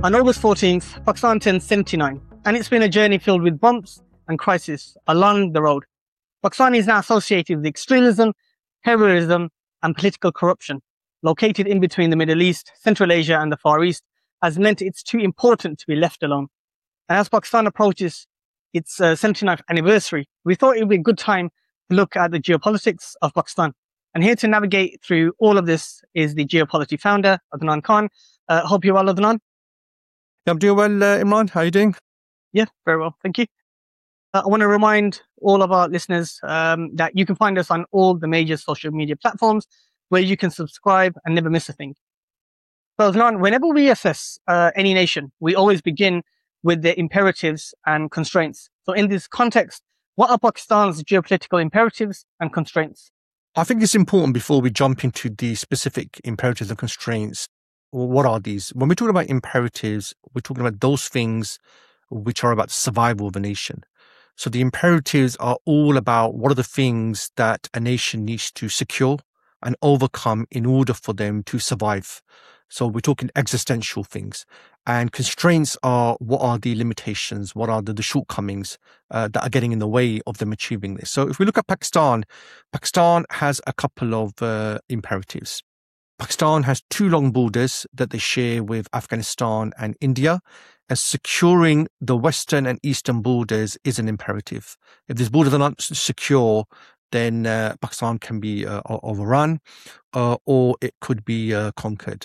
On August 14th, Pakistan turned 79, and it's been a journey filled with bumps and crises along the road. Pakistan is now associated with extremism, terrorism, and political corruption. Located in between the Middle East, Central Asia, and the Far East, has meant it's too important to be left alone. And as Pakistan approaches its 79th anniversary, we thought it would be a good time to look at the geopolitics of Pakistan. And here to navigate through all of this is the Geopolity founder, Adnan Khan. Hope you're well, Adnan. I'm doing well, Imran. How are you doing? Yeah, very well. Thank you. I want to remind all of our listeners that you can find us on all the major social media platforms where you can subscribe and never miss a thing. So, Adnan, whenever we assess any nation, we always begin with the imperatives and constraints. So in this context, what are Pakistan's geopolitical imperatives and constraints? I think it's important before we jump into the specific imperatives and constraints. What are these? When we're talking about imperatives, we're talking about those things which are about the survival of a nation. So the imperatives are all about what are the things that a nation needs to secure and overcome in order for them to survive. So we're talking existential things. And constraints are what are the limitations, what are the shortcomings that are getting in the way of them achieving this. So if we look at Pakistan, Pakistan has a couple of imperatives. Pakistan has two long borders that they share with Afghanistan and India, and securing the western and eastern borders is an imperative. If these borders are not secure, then Pakistan can be overrun or it could be conquered.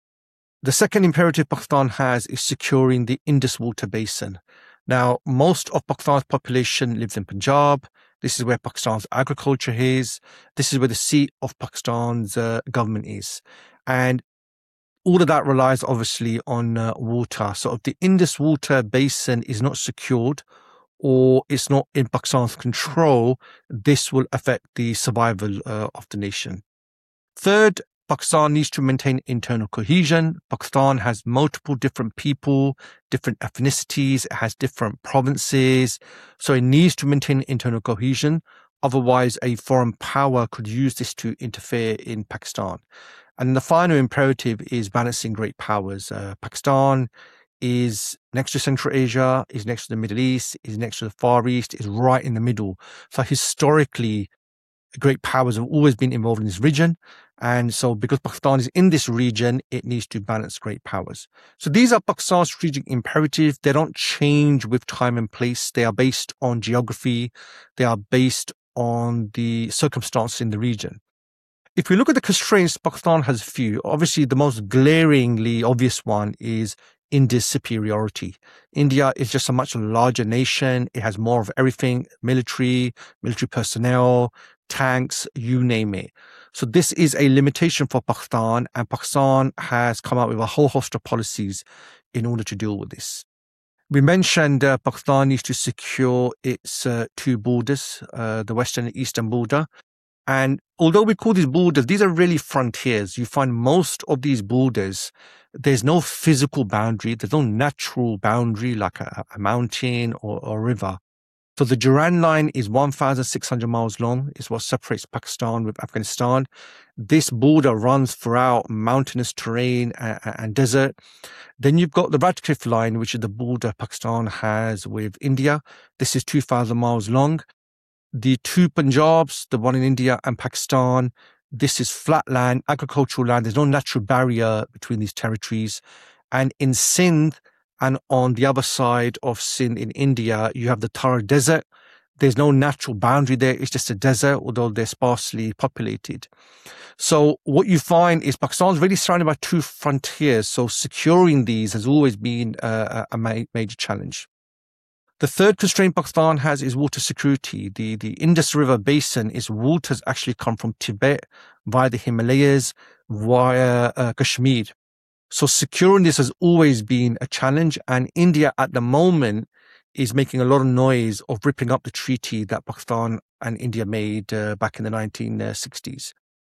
The second imperative Pakistan has is securing the Indus water basin. Now, most of Pakistan's population lives in Punjab. This is where Pakistan's agriculture is. This is where the seat of Pakistan's government is. And all of that relies obviously on water. So if the Indus water basin is not secured or it's not in Pakistan's control, this will affect the survival of the nation. Third, Pakistan needs to maintain internal cohesion. Pakistan has multiple different people, different ethnicities, it has different provinces, so it needs to maintain internal cohesion. Otherwise, a foreign power could use this to interfere in Pakistan. And the final imperative is balancing great powers. Pakistan is next to Central Asia, is next to the Middle East, is next to the Far East, is right in the middle. So historically, great powers have always been involved in this region. And so because Pakistan is in this region, it needs to balance great powers. So these are Pakistan's strategic imperatives. They don't change with time and place. They are based on geography. They are based on the circumstances in the region. If we look at the constraints, Pakistan has a few. Obviously, the most glaringly obvious one is India's superiority. India is just a much larger nation. It has more of everything, military personnel, tanks, you name it. So this is a limitation for Pakistan, and Pakistan has come out with a whole host of policies in order to deal with this. We mentioned Pakistan needs to secure its two borders, the western and eastern border. And although we call these borders, these are really frontiers. You find most of these borders, there's no physical boundary, there's no natural boundary like a mountain or a river. So the Durand line is 1,600 miles long. It's what separates Pakistan with Afghanistan. This border runs throughout mountainous terrain and desert. Then you've got the Radcliffe line, which is the border Pakistan has with India. This is 2,000 miles long. The two Punjabs, the one in India and Pakistan, this is flat land, agricultural land. There's no natural barrier between these territories. And in Sindh, and on the other side of Sindh in India, you have the Thar Desert. There's no natural boundary there. It's just a desert, although they're sparsely populated. So what you find is Pakistan's really surrounded by two frontiers. So securing these has always been a major challenge. The third constraint Pakistan has is water security. The Indus River basin, its waters actually come from Tibet via the Himalayas, via Kashmir. So securing this has always been a challenge, and India at the moment is making a lot of noise of ripping up the treaty that Pakistan and India made back in the 1960s.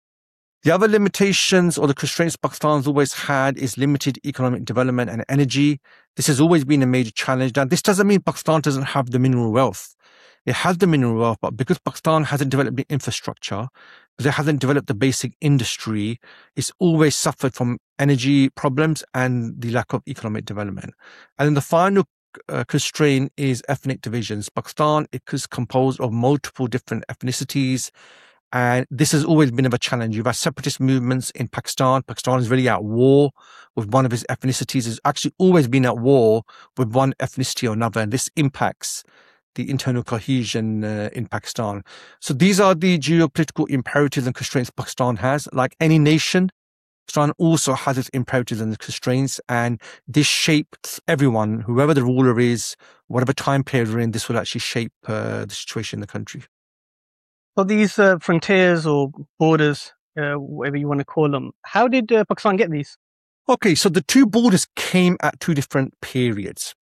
The other limitations or the constraints Pakistan's always had is limited economic development and energy. This has always been a major challenge. Now, this doesn't mean Pakistan doesn't have the mineral wealth. It has the mineral wealth, but because Pakistan hasn't developed the infrastructure, because it hasn't developed the basic industry, it's always suffered from energy problems and the lack of economic development. And then the final constraint is ethnic divisions. Pakistan is composed of multiple different ethnicities, and this has always been of a challenge. You've had separatist movements in Pakistan. Pakistan is really at war with one of its ethnicities. It's actually always been at war with one ethnicity or another, and this impacts the internal cohesion in Pakistan. So these are the geopolitical imperatives and constraints Pakistan has. Like any nation, Pakistan also has its imperatives and constraints, and this shapes everyone, whoever the ruler is, whatever time period we're in, this will actually shape the situation in the country. So these frontiers or borders, whatever you want to call them, how did Pakistan get these? Okay, so the two borders came at two different periods.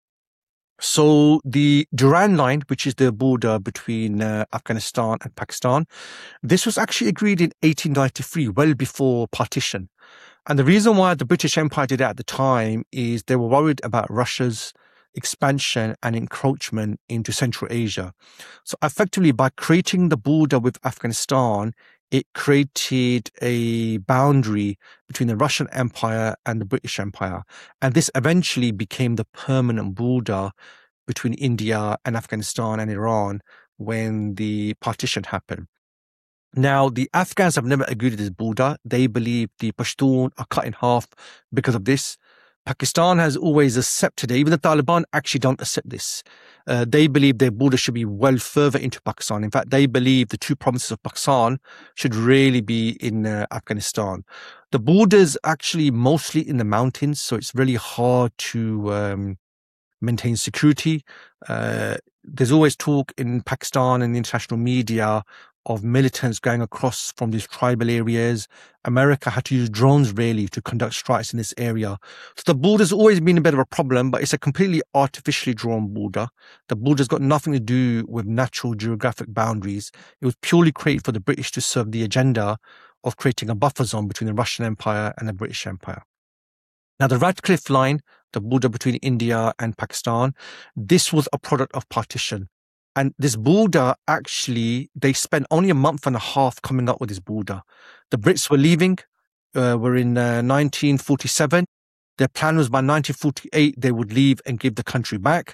So the Durand Line, which is the border between Afghanistan and Pakistan, this was actually agreed in 1893, well before partition. And the reason why the British Empire did it at the time is they were worried about Russia's expansion and encroachment into Central Asia. So effectively, by creating the border with Afghanistan, it created a boundary between the Russian Empire and the British Empire. And this eventually became the permanent border between India and Afghanistan and Iran when the partition happened. Now, the Afghans have never agreed to this border. They believe the Pashtun are cut in half because of this. Pakistan has always accepted it. Even the Taliban actually don't accept this. They believe their border should be well further into Pakistan. In fact, they believe the two provinces of Pakistan should really be in Afghanistan. The border is actually mostly in the mountains, so it's really hard to maintain security. There's always talk in Pakistan and the international media of militants going across from these tribal areas. America had to use drones really to conduct strikes in this area. So the border's always been a bit of a problem, but it's a completely artificially drawn border. The border's got nothing to do with natural geographic boundaries. It was purely created for the British to serve the agenda of creating a buffer zone between the Russian Empire and the British Empire. Now, the Radcliffe Line, the border between India and Pakistan, this was a product of partition. And this border, actually, they spent only a month and a half coming up with this border. The Brits were leaving, were in 1947. Their plan was by 1948, they would leave and give the country back.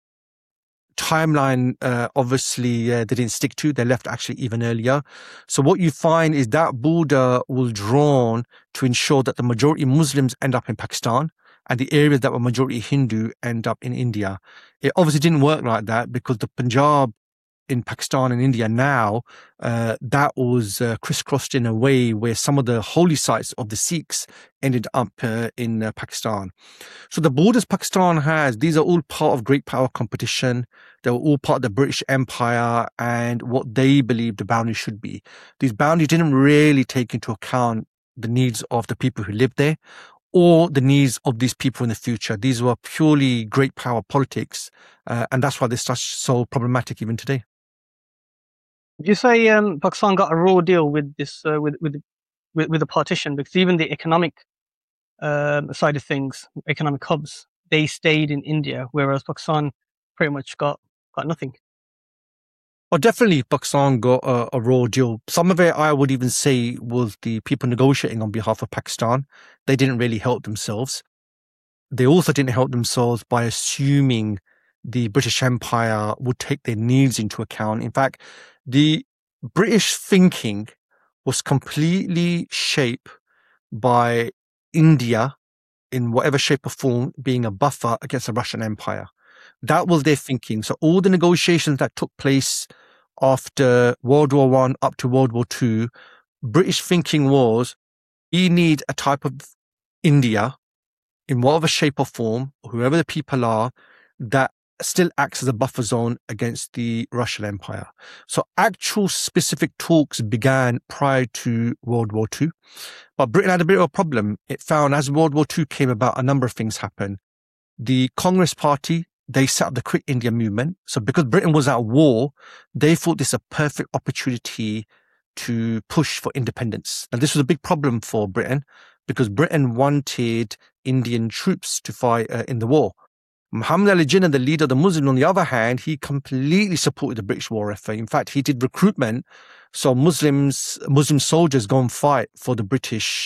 Timeline, obviously, they didn't stick to. They left actually even earlier. So what you find is that border was drawn to ensure that the majority Muslims end up in Pakistan and the areas that were majority Hindu end up in India. It obviously didn't work like that because the Punjab in Pakistan and India now, that was crisscrossed in a way where some of the holy sites of the Sikhs ended up in Pakistan. So the borders Pakistan has, these are all part of great power competition. They were all part of the British Empire and what they believed the boundaries should be. These boundaries didn't really take into account the needs of the people who lived there or the needs of these people in the future. These were purely great power politics, and that's why they're so problematic even today. Would you say Pakistan got a raw deal with this with the partition? Because even the economic side of things, economic hubs, they stayed in India, whereas Pakistan pretty much got nothing. Well, definitely Pakistan got a raw deal. Some of it, I would even say, was the people negotiating on behalf of Pakistan. They didn't really help themselves. They also didn't help themselves by assuming the British Empire would take their needs into account. In fact, the British thinking was completely shaped by India in whatever shape or form being a buffer against the Russian Empire. That was their thinking. So all the negotiations that took place after World War I up to World War II, British thinking was, we need a type of India in whatever shape or form, whoever the people are, that still acts as a buffer zone against the Russian Empire. So actual specific talks began prior to World War II. But Britain had a bit of a problem. It found as World War II came about, a number of things happened. The Congress Party, they set up the Quit India movement. So because Britain was at war, they thought this was a perfect opportunity to push for independence. And this was a big problem for Britain because Britain wanted Indian troops to fight in the war. Muhammad Ali Jinnah, the leader of the Muslims, on the other hand, he completely supported the British war effort. In fact, he did recruitment, so Muslim soldiers go and fight for the British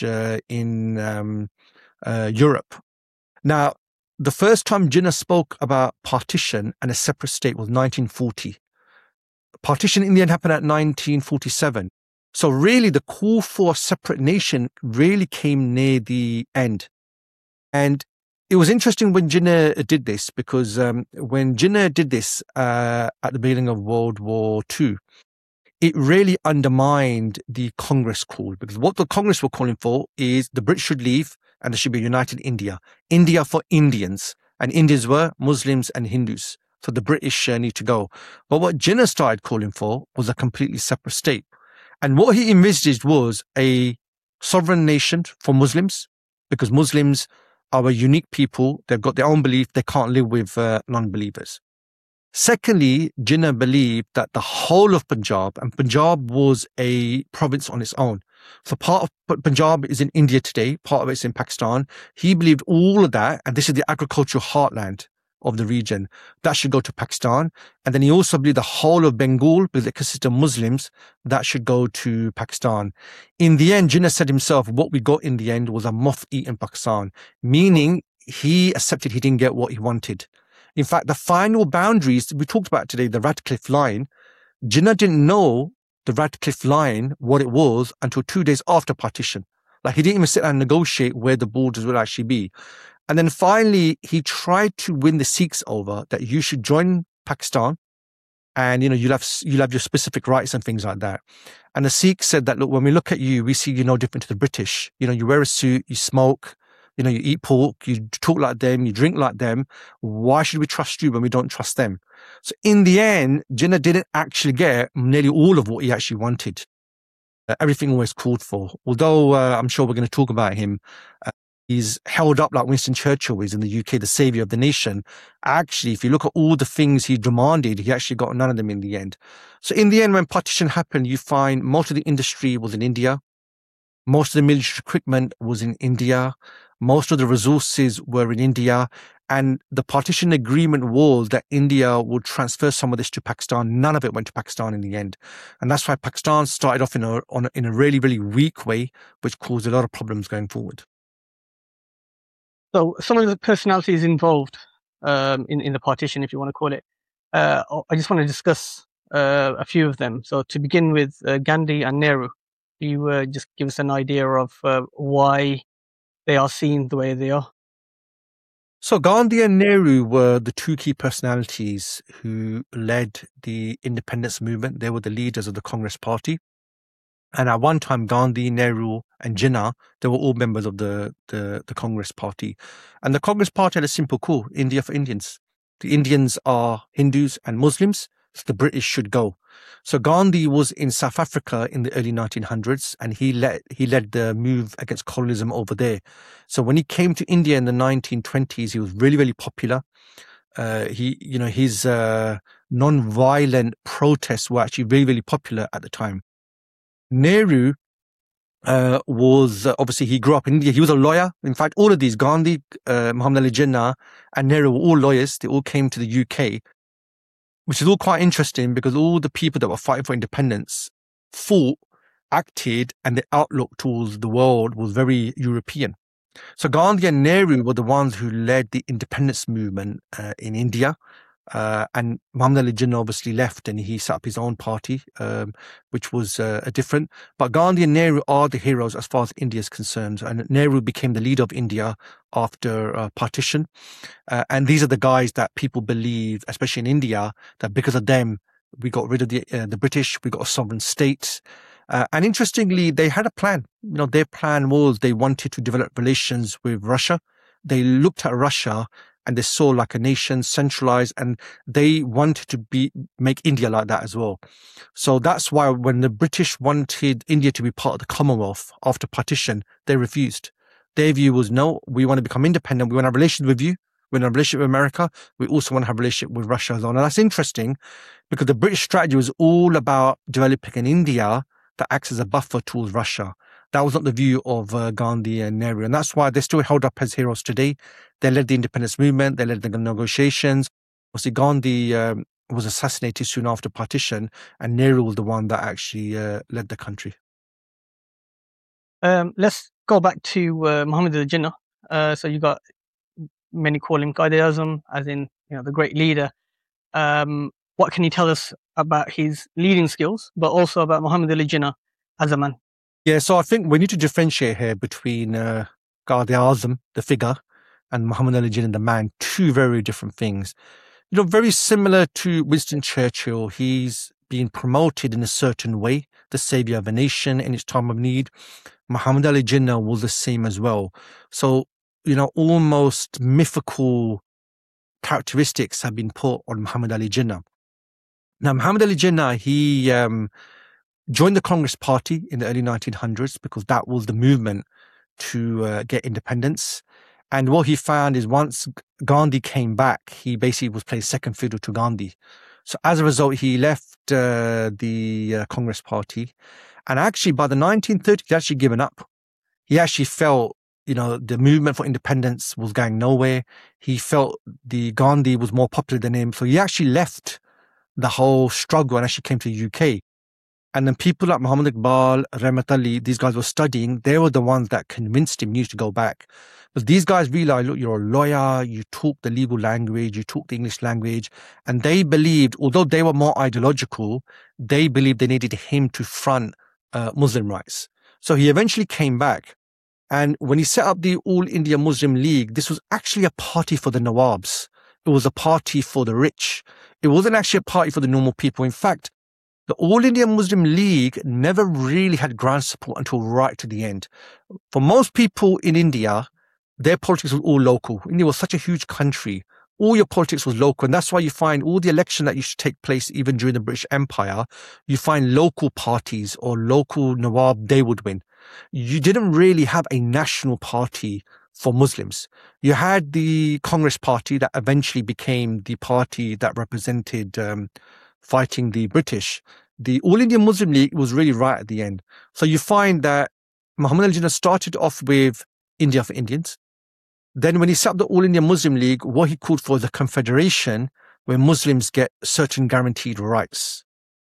in Europe. Now, the first time Jinnah spoke about partition and a separate state was 1940. Partition in the end happened at 1947. So really, the call for a separate nation really came near the end. And it was interesting when Jinnah did this, because when Jinnah did this at the beginning of World War II, it really undermined the Congress call, because what the Congress were calling for is the British should leave and there should be a united India. India for Indians. And Indians were Muslims and Hindus. So the British need to go. But what Jinnah started calling for was a completely separate state. And what he envisaged was a sovereign nation for Muslims, because Muslims are a unique people. They've got their own belief. They can't live with non-believers. Secondly, Jinnah believed that the whole of Punjab, and Punjab was a province on its own. So part of Punjab is in India today, part of it's in Pakistan. He believed all of that, and this is the agricultural heartland of the region, that should go to Pakistan. And then he also believed the whole of Bengal, because it consists of Muslims, that should go to Pakistan. In the end, Jinnah said himself, what we got in the end was a moth-eaten Pakistan, meaning he accepted he didn't get what he wanted. In fact, the final boundaries, we talked about today, the Radcliffe Line, Jinnah didn't know the Radcliffe Line, what it was, until 2 days after partition. Like, he didn't even sit and negotiate where the borders would actually be. And then finally, he tried to win the Sikhs over, that you should join Pakistan and, you'll have your specific rights and things like that. And the Sikhs said that, look, when we look at you, we see you no different to the British. You wear a suit, you smoke, you eat pork, you talk like them, you drink like them. Why should we trust you when we don't trust them? So in the end, Jinnah didn't actually get nearly all of what he actually wanted. Everything always called for. Although I'm sure we're going to talk about him, he's held up like Winston Churchill is in the UK, the saviour of the nation. Actually, if you look at all the things he demanded, he actually got none of them in the end. So in the end, when partition happened, you find most of the industry was in India. Most of the military equipment was in India. Most of the resources were in India. And the partition agreement was that India would transfer some of this to Pakistan. None of it went to Pakistan in the end. And that's why Pakistan started off in a really, really weak way, which caused a lot of problems going forward. So some of the personalities involved in the partition, if you want to call it, I just want to discuss a few of them. So to begin with, Gandhi and Nehru, you just give us an idea of why they are seen the way they are. So Gandhi and Nehru were the two key personalities who led the independence movement. They were the leaders of the Congress Party. And at one time, Gandhi, Nehru and Jinnah, they were all members of the Congress Party. And the Congress Party had a simple call: India for Indians. The Indians are Hindus and Muslims, so the British should go. So Gandhi was in South Africa in the early 1900s, and he led the move against colonialism over there. So when he came to India in the 1920s, he was really, really popular. His non-violent protests were actually very, very popular at the time. Nehru was obviously, he grew up in India. He was a lawyer. In fact, all of these, Gandhi, Muhammad Ali Jinnah and Nehru, were all lawyers. They all came to the UK, which is all quite interesting, because all the people that were fighting for independence fought, acted, and the outlook towards the world was very European. So Gandhi and Nehru were the ones who led the independence movement in India. And Muhammad Ali Jinnah obviously left and he set up his own party, which was different. But Gandhi and Nehru are the heroes as far as India is concerned. And Nehru became the leader of India after partition. And these are the guys that people believe, especially in India, that because of them, we got rid of the British, we got a sovereign state. And interestingly, they had a plan. Their plan was they wanted to develop relations with Russia. They looked at Russia and they saw like a nation centralized, and they wanted to make India like that as well. So that's why when the British wanted India to be part of the Commonwealth after partition, they refused. Their view was, no, we want to become independent. We want to have relations with you. We want to have a relationship with America. We also want to have a relationship with Russia as well. And that's interesting, because the British strategy was all about developing an India that acts as a buffer towards Russia. That was not the view of Gandhi and Nehru. And that's why they're still held up as heroes today. They led the independence movement. They led the negotiations. Obviously, Gandhi was assassinated soon after partition, and Nehru was the one that actually led the country. Let's go back to Muhammad Ali Jinnah. So you got many call him Quaid-e-Azam, as in the great leader. What can you tell us about his leading skills, but also about Muhammad Ali Jinnah as a man? Yeah, so I think we need to differentiate here between Quaid-e-Azam, the figure, and Muhammad Ali Jinnah, the man. Two very different things. Very similar to Winston Churchill. He's been promoted in a certain way, the savior of a nation in its time of need. Muhammad Ali Jinnah was the same as well. So, almost mythical characteristics have been put on Muhammad Ali Jinnah. Now, Muhammad Ali Jinnah, he joined the Congress Party in the early 1900s because that was the movement to get independence. And what he found is once Gandhi came back, he basically was playing second fiddle to Gandhi. So as a result, he left the Congress Party. And actually, by the 1930s, he'd actually given up. He actually felt, the movement for independence was going nowhere. He felt the Gandhi was more popular than him. So he actually left the whole struggle and actually came to the UK. And then people like Muhammad Iqbal, Rahmat Ali, these guys were studying. They were the ones that convinced him he needs to go back. But these guys realized, look, you're a lawyer, you talk the legal language, you talk the English language. And they believed, although they were more ideological, they believed they needed him to front Muslim rights. So he eventually came back. And when he set up the All India Muslim League, this was actually a party for the Nawabs. It was a party for the rich. It wasn't actually a party for the normal people. In fact, the All India Muslim League never really had ground support until right to the end. For most people in India, their politics was all local. India was such a huge country. All your politics was local. And that's why you find all the election that used to take place even during the British Empire, you find local parties or local Nawab, they would win. You didn't really have a national party for Muslims. You had the Congress Party that eventually became the party that represented fighting the British. The All India Muslim League was really right at the end. So you find that Muhammad Ali Jinnah started off with India for Indians. Then when he set up the All India Muslim League, what he called for the confederation, where Muslims get certain guaranteed rights.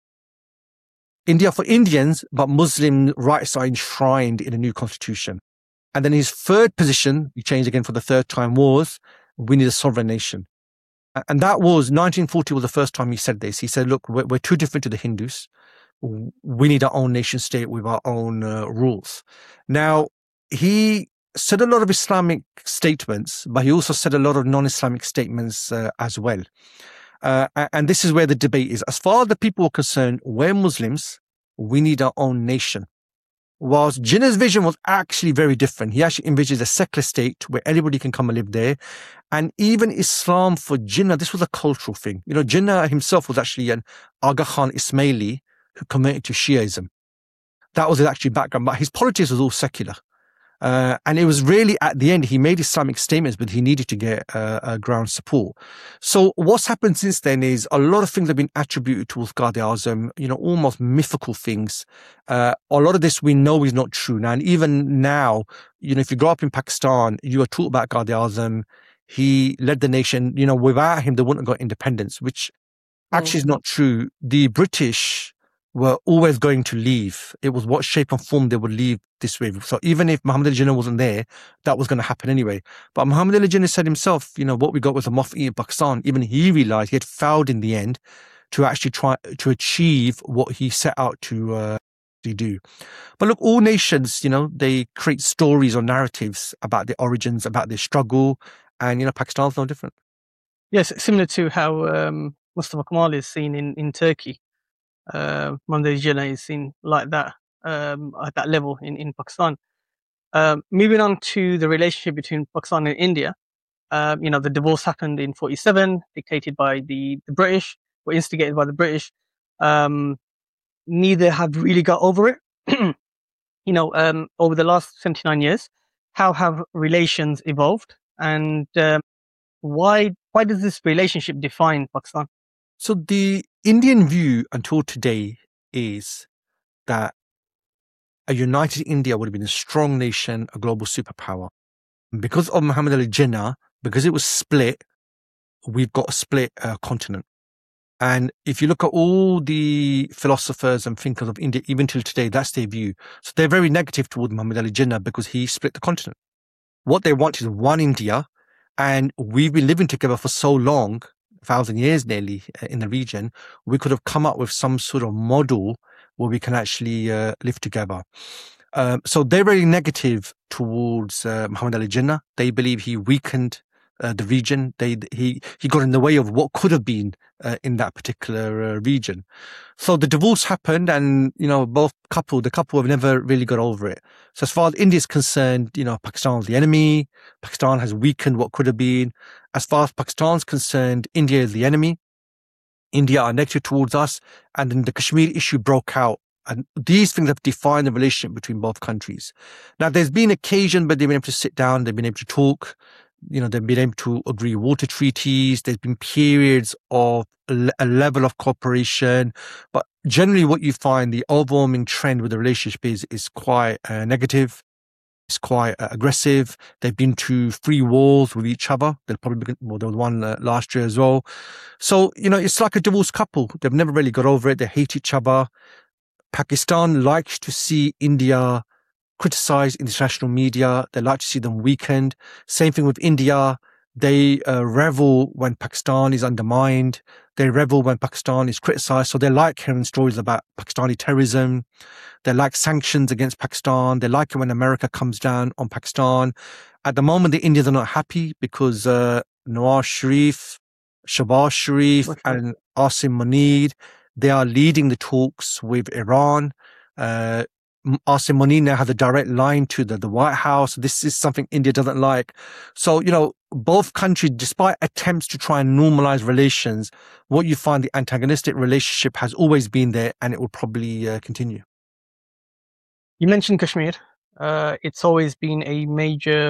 India for Indians, but Muslim rights are enshrined in a new constitution. And then his third position, he changed again for the third time, was we need a sovereign nation. And that was 1940 was the first time he said this. He said, look, we're too different to the Hindus. We need our own nation state with our own rules. Now, he said a lot of Islamic statements, but he also said a lot of non-Islamic statements as well. And this is where the debate is. As far as the people are concerned, we're Muslims. We need our own nation. Whilst Jinnah's vision was actually very different. He actually envisioned a secular state where anybody can come and live there. And even Islam for Jinnah, this was a cultural thing. Jinnah himself was actually an Aga Khan Ismaili who converted to Shiaism. That was his actual background, but his politics was all secular. And it was really at the end, he made Islamic statements, but he needed to get ground support. So what's happened since then is a lot of things have been attributed towards Quaid-e-Azam, almost mythical things. A lot of this we know is not true now. And even now, if you grow up in Pakistan, you are taught about Quaid-e-Azam. He led the nation, without him, they wouldn't have got independence, which actually is not true. The British were always going to leave. It was what shape and form they would leave this way. So even if Muhammad Ali Jinnah wasn't there, that was going to happen anyway. But Muhammad Ali Jinnah said himself, what we got was a Mufti in Pakistan. Even he realized he had failed in the end to actually try to achieve what he set out to do. But look, all nations, they create stories or narratives about their origins, about their struggle. And, Pakistan's no different. Yes, similar to how Mustafa Kemal is seen in Turkey. Muhammad Ali Jinnah is seen like that, at that level in Pakistan. Moving on to the relationship between Pakistan and India, the divorce happened in 1947, dictated by the British, or instigated by the British. Neither have really got over it. Over the last 79 years, how have relations evolved, and why does this relationship define Pakistan? So the Indian view until today is that a united India would have been a strong nation, a global superpower. Because of Muhammad Ali Jinnah, because it was split, we've got a split continent. And if you look at all the philosophers and thinkers of India, even till today, that's their view. So they're very negative toward Muhammad Ali Jinnah because he split the continent. What they want is one India, and we've been living together for so long, 1,000 years nearly, in the region. We could have come up with some sort of model where we can actually live together. So they're very negative towards Muhammad Ali Jinnah. They believe he weakened the region. He got in the way of what could have been in that particular region. So the divorce happened, and the couple have never really got over it. So as far as India is concerned, Pakistan is the enemy. Pakistan has weakened what could have been. As far as Pakistan's concerned, India is the enemy. India are negative towards us, and then the Kashmir issue broke out. And these things have defined the relationship between both countries. Now, there's been occasion, but they've been able to sit down, they've been able to talk, they've been able to agree water treaties. There's been periods of a level of cooperation. But generally what you find, the overwhelming trend with the relationship is quite negative. It's quite aggressive. They've been to 3 wars with each other. There was one last year as well. So, it's like a divorced couple. They've never really got over it. They hate each other. Pakistan likes to see India criticize international media. They like to see them weakened. Same thing with India. They revel when Pakistan is undermined. They revel when Pakistan is criticized. So they like hearing stories about Pakistani terrorism. They like sanctions against Pakistan. They like it when America comes down on Pakistan. At the moment, the Indians are not happy because Nawaz Sharif, Shahbaz Sharif, and Asim Munir, they are leading the talks with Iran. Asim Munir now has a direct line to the White House. This is something India doesn't like. So, both countries, despite attempts to try and normalize relations, what you find, the antagonistic relationship has always been there, and it will probably continue. You mentioned Kashmir. It's always been a major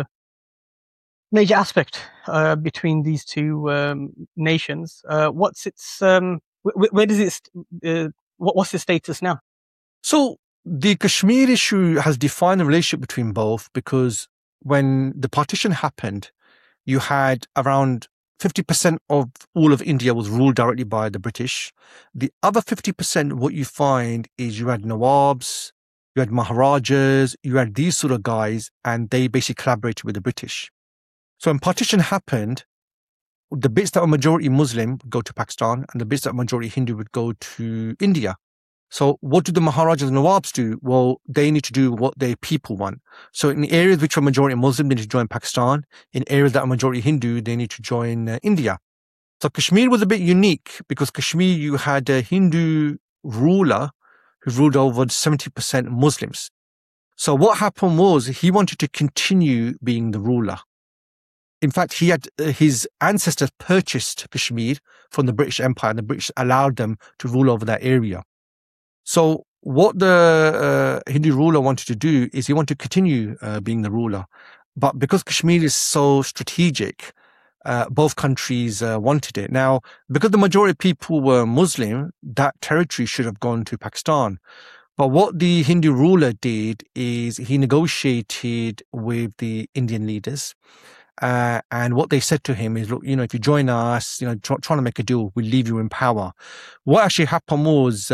aspect between these two nations. What's its where does it? What's the status now? So the Kashmir issue has defined the relationship between both, because when the partition happened, you had around 50% of all of India was ruled directly by the British. The other 50%, what you find is you had Nawabs, you had Maharajas, you had these sort of guys, and they basically collaborated with the British. So when partition happened, the bits that were majority Muslim would go to Pakistan, and the bits that were majority Hindu would go to India. So what do the Maharajas and Nawabs do? Well, they need to do what their people want. So in areas which are majority Muslim, they need to join Pakistan. In areas that are majority Hindu, they need to join India. So Kashmir was a bit unique because Kashmir, you had a Hindu ruler who ruled over 70% Muslims. So what happened was he wanted to continue being the ruler. In fact, he had his ancestors purchased Kashmir from the British Empire, and the British allowed them to rule over that area. So what the Hindu ruler wanted to do is he wanted to continue being the ruler. But because Kashmir is so strategic, both countries wanted it. Now, because the majority of people were Muslim, that territory should have gone to Pakistan. But what the Hindu ruler did is he negotiated with the Indian leaders. And what they said to him is, look, if you join us, trying to make a deal, we'll leave you in power. What actually happened was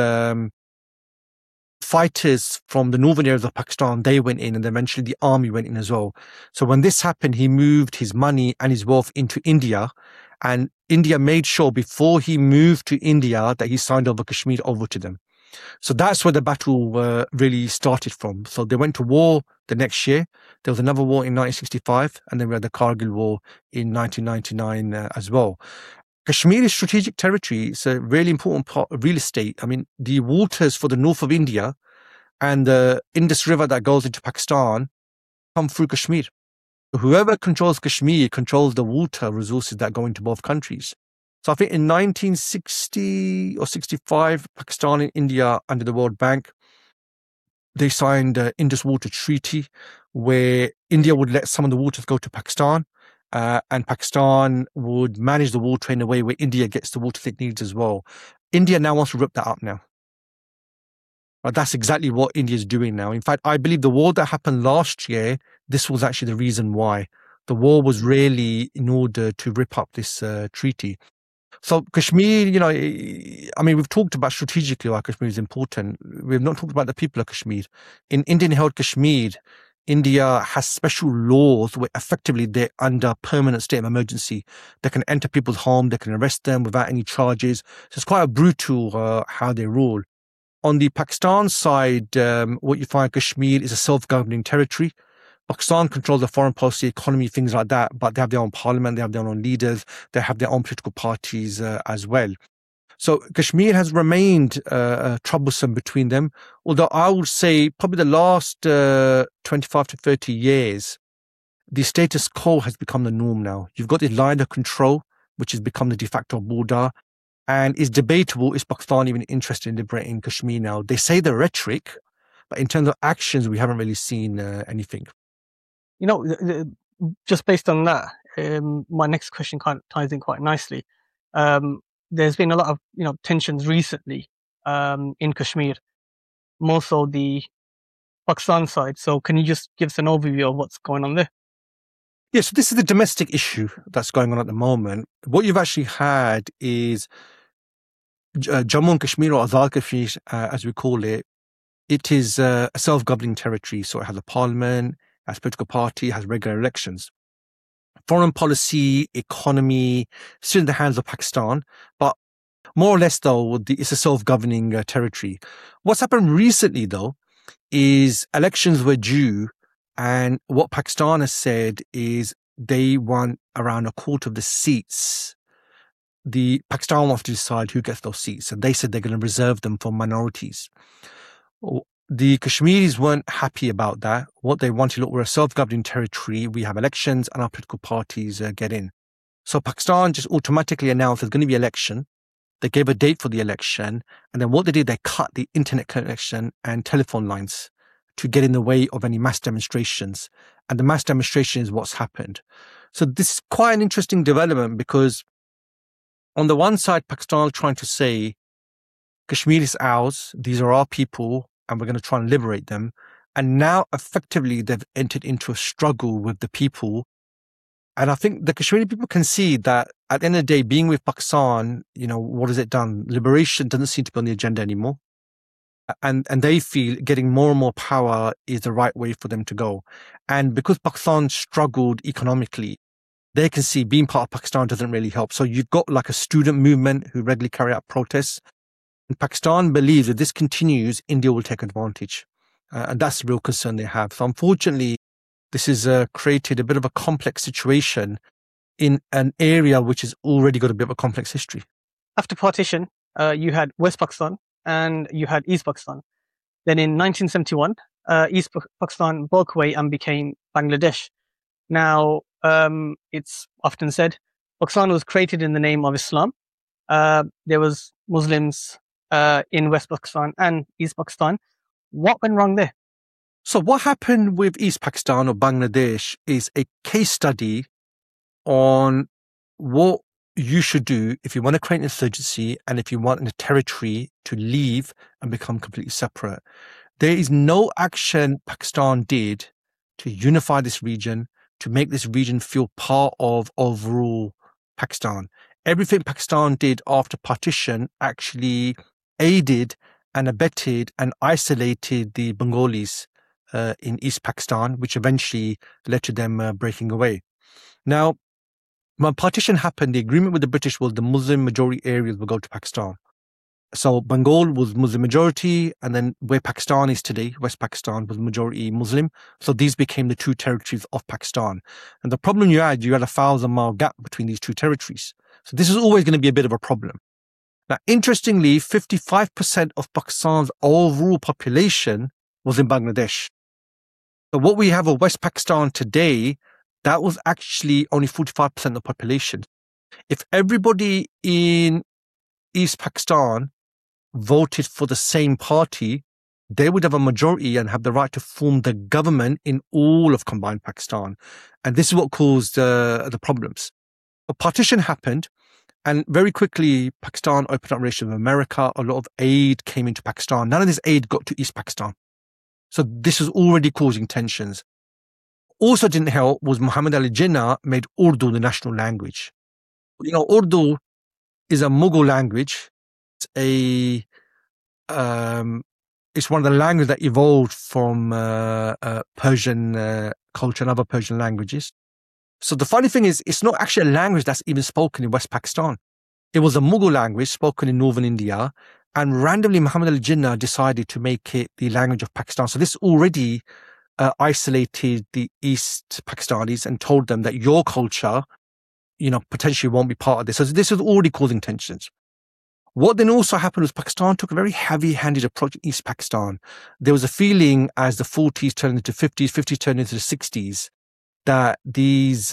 fighters from the northern areas of Pakistan, they went in, and eventually the army went in as well. So when this happened, he moved his money and his wealth into India, and India made sure before he moved to India that he signed over Kashmir over to them. So that's where the battle really started from. So they went to war the next year. There was another war in 1965, and then we had the Kargil War in 1999 as well. Kashmir is strategic territory. It's a really important part of real estate. I mean, the waters for the north of India and the Indus River that goes into Pakistan come through Kashmir. Whoever controls Kashmir controls the water resources that go into both countries. So I think in 1960 or 65, Pakistan and India under the World Bank, they signed the Indus Water Treaty, where India would let some of the waters go to Pakistan, and Pakistan would manage the water in a way where India gets the water it needs as well. India now wants to rip that up now. That's exactly what India is doing now. In fact, I believe the war that happened last year, this was actually the reason why. The war was really in order to rip up this treaty. So Kashmir, we've talked about strategically why Kashmir is important. We've not talked about the people of Kashmir. In Indian-held Kashmir, India has special laws where effectively they're under permanent state of emergency. They can enter people's home, they can arrest them without any charges. So it's quite a brutal how they rule. On the Pakistan side, what you find Kashmir is a self-governing territory. Pakistan controls the foreign policy, economy, things like that, but they have their own parliament, they have their own leaders, they have their own political parties as well. So Kashmir has remained troublesome between them, although I would say probably the last 25 to 30 years, the status quo has become the norm now. You've got this line of control, which has become the de facto border, and it's debatable, is Pakistan even interested in liberating Kashmir now? They say the rhetoric, but in terms of actions, we haven't really seen anything. Just based on that, my next question kind of ties in quite nicely. There's been a lot of tensions recently in Kashmir, more so the Pakistan side. So can you just give us an overview of what's going on there? Yes, so this is the domestic issue that's going on at the moment. What you've actually had is Jammu and Kashmir, or Azad Kashmir, as we call it. It is a self-governing territory, so it has a parliament, has a political party, has regular elections. Foreign policy, economy, still in the hands of Pakistan, but more or less, though, it's a self-governing territory. What's happened recently, though, is elections were due, and what Pakistan has said is they want around a quarter of the seats. The Pakistan wants to decide who gets those seats, and they said they're going to reserve them for minorities. The Kashmiris weren't happy about that. What they wanted, look, we're a self-governing territory, we have elections, and our political parties get in. So Pakistan just automatically announced there's going to be election. They gave a date for the election, and then what they did, they cut the internet connection and telephone lines to get in the way of any mass demonstrations. And the mass demonstration is what's happened. So this is quite an interesting development, because on the one side, Pakistan is trying to say, Kashmir is ours, these are our people, and we're going to try and liberate them. And now, effectively, they've entered into a struggle with the people. And I think the Kashmiri people can see that at the end of the day, being with Pakistan, what has it done? Liberation doesn't seem to be on the agenda anymore. And they feel getting more and more power is the right way for them to go. And because Pakistan struggled economically, they can see being part of Pakistan doesn't really help. So you've got like a student movement who regularly carry out protests. And Pakistan believes that this continues, India will take advantage. And that's the real concern they have. So unfortunately, this has created a bit of a complex situation in an area which has already got a bit of a complex history. After partition, you had West Pakistan and you had East Pakistan. Then in 1971, East Pakistan broke away and became Bangladesh. Now, it's often said Pakistan was created in the name of Islam. There was Muslims in West Pakistan and East Pakistan. What went wrong there? So what happened with East Pakistan or Bangladesh is a case study on what you should do if you want to create an insurgency and if you want a territory to leave and become completely separate. There is no action Pakistan did to unify this region, to make this region feel part of overall Pakistan. Everything Pakistan did after partition actually aided and abetted and isolated the Bengalis in East Pakistan, which eventually led to them breaking away. Now, when partition happened, the agreement with the British was the Muslim majority areas will go to Pakistan. So Bengal was Muslim majority, and then where Pakistan is today, West Pakistan, was majority Muslim. So these became the two territories of Pakistan. And the problem you had a 1,000-mile gap between these two territories. So this is always going to be a bit of a problem. Now, interestingly, 55% of Pakistan's overall population was in Bangladesh. So what we have of West Pakistan today, that was actually only 45% of the population. If everybody in East Pakistan voted for the same party, they would have a majority and have the right to form the government in all of combined Pakistan. And this is what caused the problems. A partition happened. And very quickly, Pakistan opened up relations with America. A lot of aid came into Pakistan. None of this aid got to East Pakistan. So this was already causing tensions. Also didn't help was Muhammad Ali Jinnah made Urdu the national language. Urdu is a Mughal language. It's one of the languages that evolved from Persian culture and other Persian languages. So the funny thing is, it's not actually a language that's even spoken in West Pakistan. It was a Mughal language spoken in northern India, and randomly Muhammad Ali Jinnah decided to make it the language of Pakistan. So this already isolated the East Pakistanis and told them that your culture, potentially won't be part of this. So this was already causing tensions. What then also happened was Pakistan took a very heavy-handed approach in East Pakistan. There was a feeling as the 40s turned into 50s, 50s turned into the 60s, that these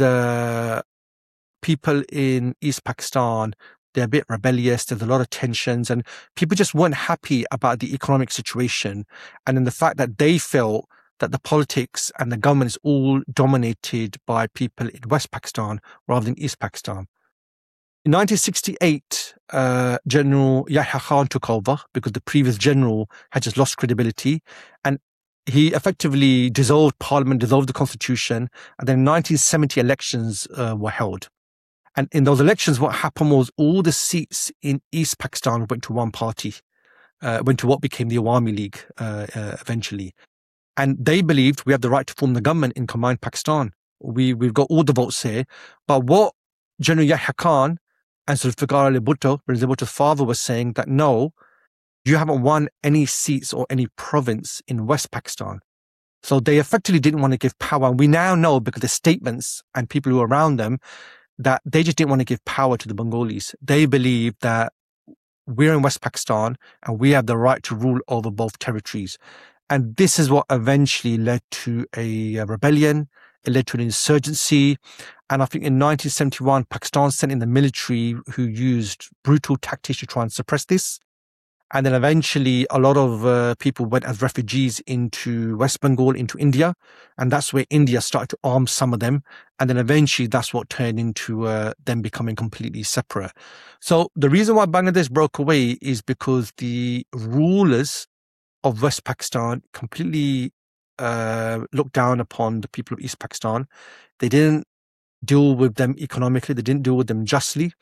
people in East Pakistan, they're a bit rebellious, there's a lot of tensions, and people just weren't happy about the economic situation. And then the fact that they felt that the politics and the government is all dominated by people in West Pakistan rather than East Pakistan. In 1968, General Yahya Khan took over because the previous general had just lost credibility, and he effectively dissolved parliament, dissolved the constitution, and then 1970 elections were held. And in those elections, what happened was all the seats in East Pakistan went to one party, went to what became the Awami League eventually. And they believed we have the right to form the government in combined Pakistan. We've got all the votes here. But what General Yahya Khan and Zulfikar Ali Bhutto, President Bhutto's father, was saying that no, you haven't won any seats or any province in West Pakistan. So they effectively didn't want to give power. And we now know, because of statements and people who were around them, that they just didn't want to give power to the Bengalis. They believed that we're in West Pakistan and we have the right to rule over both territories. And this is what eventually led to a rebellion. It led to an insurgency. And I think in 1971, Pakistan sent in the military who used brutal tactics to try and suppress this. And then eventually a lot of people went as refugees into West Bengal, into India. And that's where India started to arm some of them. And then eventually that's what turned into them becoming completely separate. So the reason why Bangladesh broke away is because the rulers of West Pakistan completely looked down upon the people of East Pakistan. They didn't deal with them economically. They didn't deal with them justly.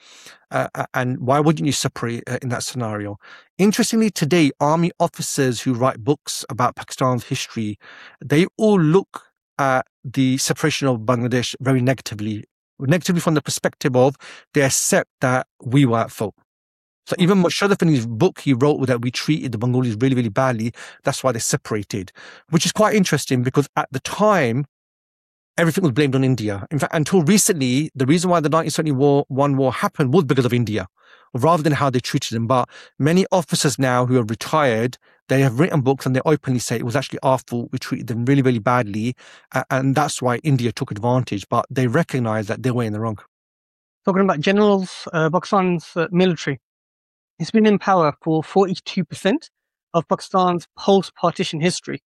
And why wouldn't you separate in that scenario? Interestingly, today, army officers who write books about Pakistan's history, they all look at the separation of Bangladesh very negatively from the perspective of they accept that we were at fault. So even Musharraf in his book, he wrote that we treated the Bengalis really, really badly. That's why they separated, which is quite interesting because at the time, everything was blamed on India. In fact, until recently, the reason why the 1971 war happened was because of India, rather than how they treated them. But many officers now who are retired, they have written books and they openly say it was actually our fault. We treated them really, really badly. And that's why India took advantage. But they recognize that they were in the wrong. Talking about generals, Pakistan's military, it's been in power for 42% of Pakistan's post-partition history.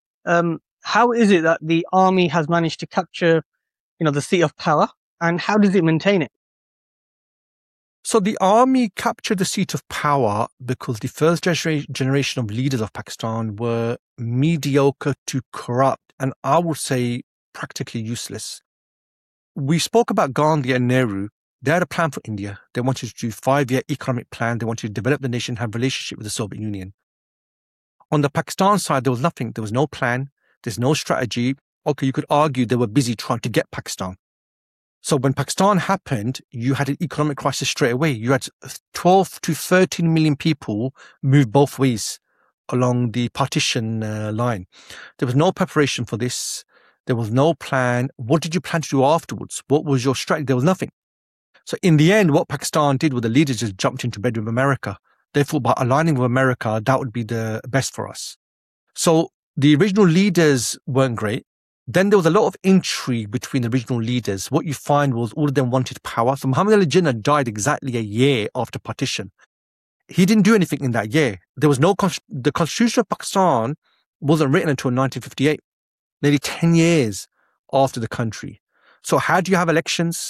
How is it that the army has managed to capture, the seat of power, and how does it maintain it? So the army captured the seat of power because the first generation of leaders of Pakistan were mediocre to corrupt, and I would say practically useless. We spoke about Gandhi and Nehru. They had a plan for India. They wanted to do a 5-year economic plan. They wanted to develop the nation, have a relationship with the Soviet Union. On the Pakistan side, there was nothing. There was no plan. There's no strategy. Okay, you could argue they were busy trying to get Pakistan. So when Pakistan happened, you had an economic crisis straight away. You had 12 to 13 million people move both ways along the partition line. There was no preparation for this. There was no plan. What did you plan to do afterwards? What was your strategy? There was nothing. So in the end, what Pakistan did was the leaders just jumped into bed with America. They thought by aligning with America, that would be the best for us. So the original leaders weren't great. Then there was a lot of intrigue between the regional leaders. What you find was all of them wanted power. So Muhammad Ali Jinnah died exactly a year after partition. He didn't do anything in that year. There was the Constitution of Pakistan wasn't written until 1958, nearly 10 years after the country. So how do you have elections?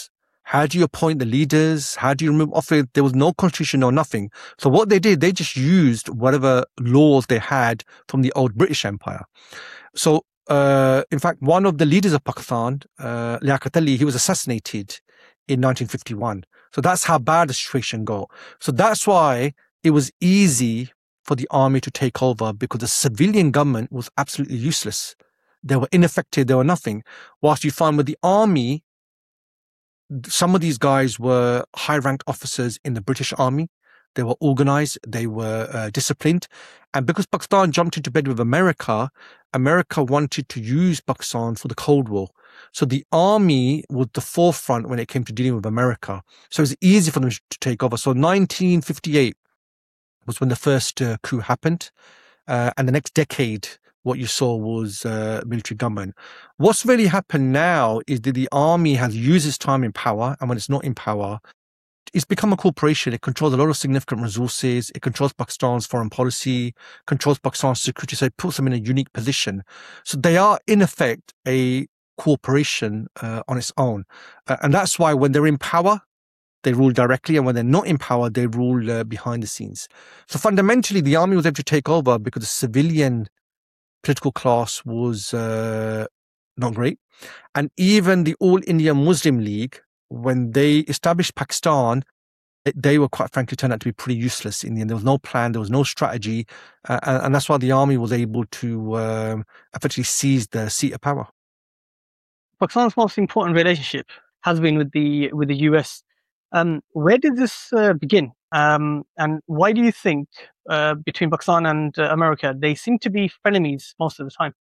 How do you appoint the leaders? How do you remove office? There was no constitution or nothing. So what they did, they just used whatever laws they had from the old British Empire. So, in fact, one of the leaders of Pakistan, Liaquat Ali, he was assassinated in 1951. So that's how bad the situation got. So that's why it was easy for the army to take over, because the civilian government was absolutely useless. They were ineffective. They were nothing. Whilst you find with the army, some of these guys were high-ranked officers in the British Army. They were organized, they were disciplined. And because Pakistan jumped into bed with America, America wanted to use Pakistan for the Cold War. So the army was the forefront when it came to dealing with America. So it was easy for them to take over. So 1958 was when the first coup happened. And the next decade, what you saw was military government. What's really happened now is that the army has used its time in power, and when it's not in power, it's become a corporation. It controls a lot of significant resources. It controls Pakistan's foreign policy, controls Pakistan's security, so it puts them in a unique position. So they are, in effect, a corporation on its own. And that's why when they're in power, they rule directly, and when they're not in power, they rule behind the scenes. So fundamentally, the army was able to take over because the civilian political class was not great. And even the All India Muslim League, when they established Pakistan, they were quite frankly turned out to be pretty useless in the end. There was no plan, there was no strategy, and that's why the army was able to effectively seize the seat of power. Pakistan's most important relationship has been with the US. Where did this begin? And why do you think between Pakistan and America, they seem to be frenemies most of the time?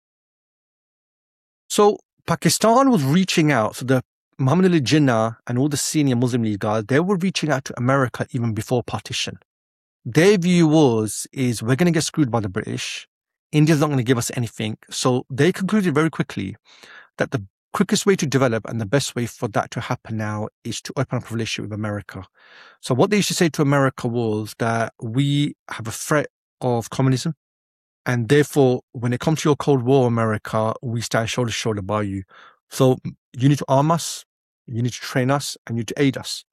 So Pakistan was reaching out. So the Muhammad Ali Jinnah and all the senior Muslim League guys, they were reaching out to America even before partition. Their view is we're going to get screwed by the British. India's not going to give us anything. So they concluded very quickly that the quickest way to develop and the best way for that to happen now is to open up a relationship with America. So what they used to say to America was that we have a threat of communism, and therefore, when it comes to your Cold War, America, we stand shoulder to shoulder by you. So you need to arm us, you need to train us, and you need to aid us.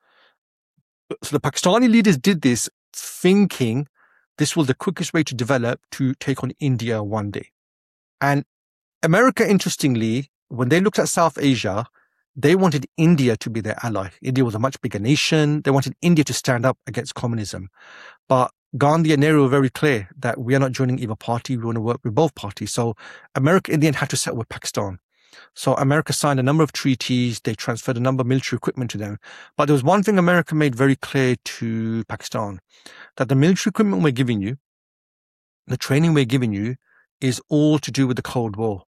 So the Pakistani leaders did this thinking this was the quickest way to develop to take on India one day. And America, interestingly, when they looked at South Asia, they wanted India to be their ally. India was a much bigger nation. They wanted India to stand up against communism. But Gandhi and Nehru were very clear that we are not joining either party. We want to work with both parties. So America, in the end, had to settle with Pakistan. So America signed a number of treaties. They transferred a number of military equipment to them. But there was one thing America made very clear to Pakistan, that the military equipment we're giving you, the training we're giving you, is all to do with the Cold War.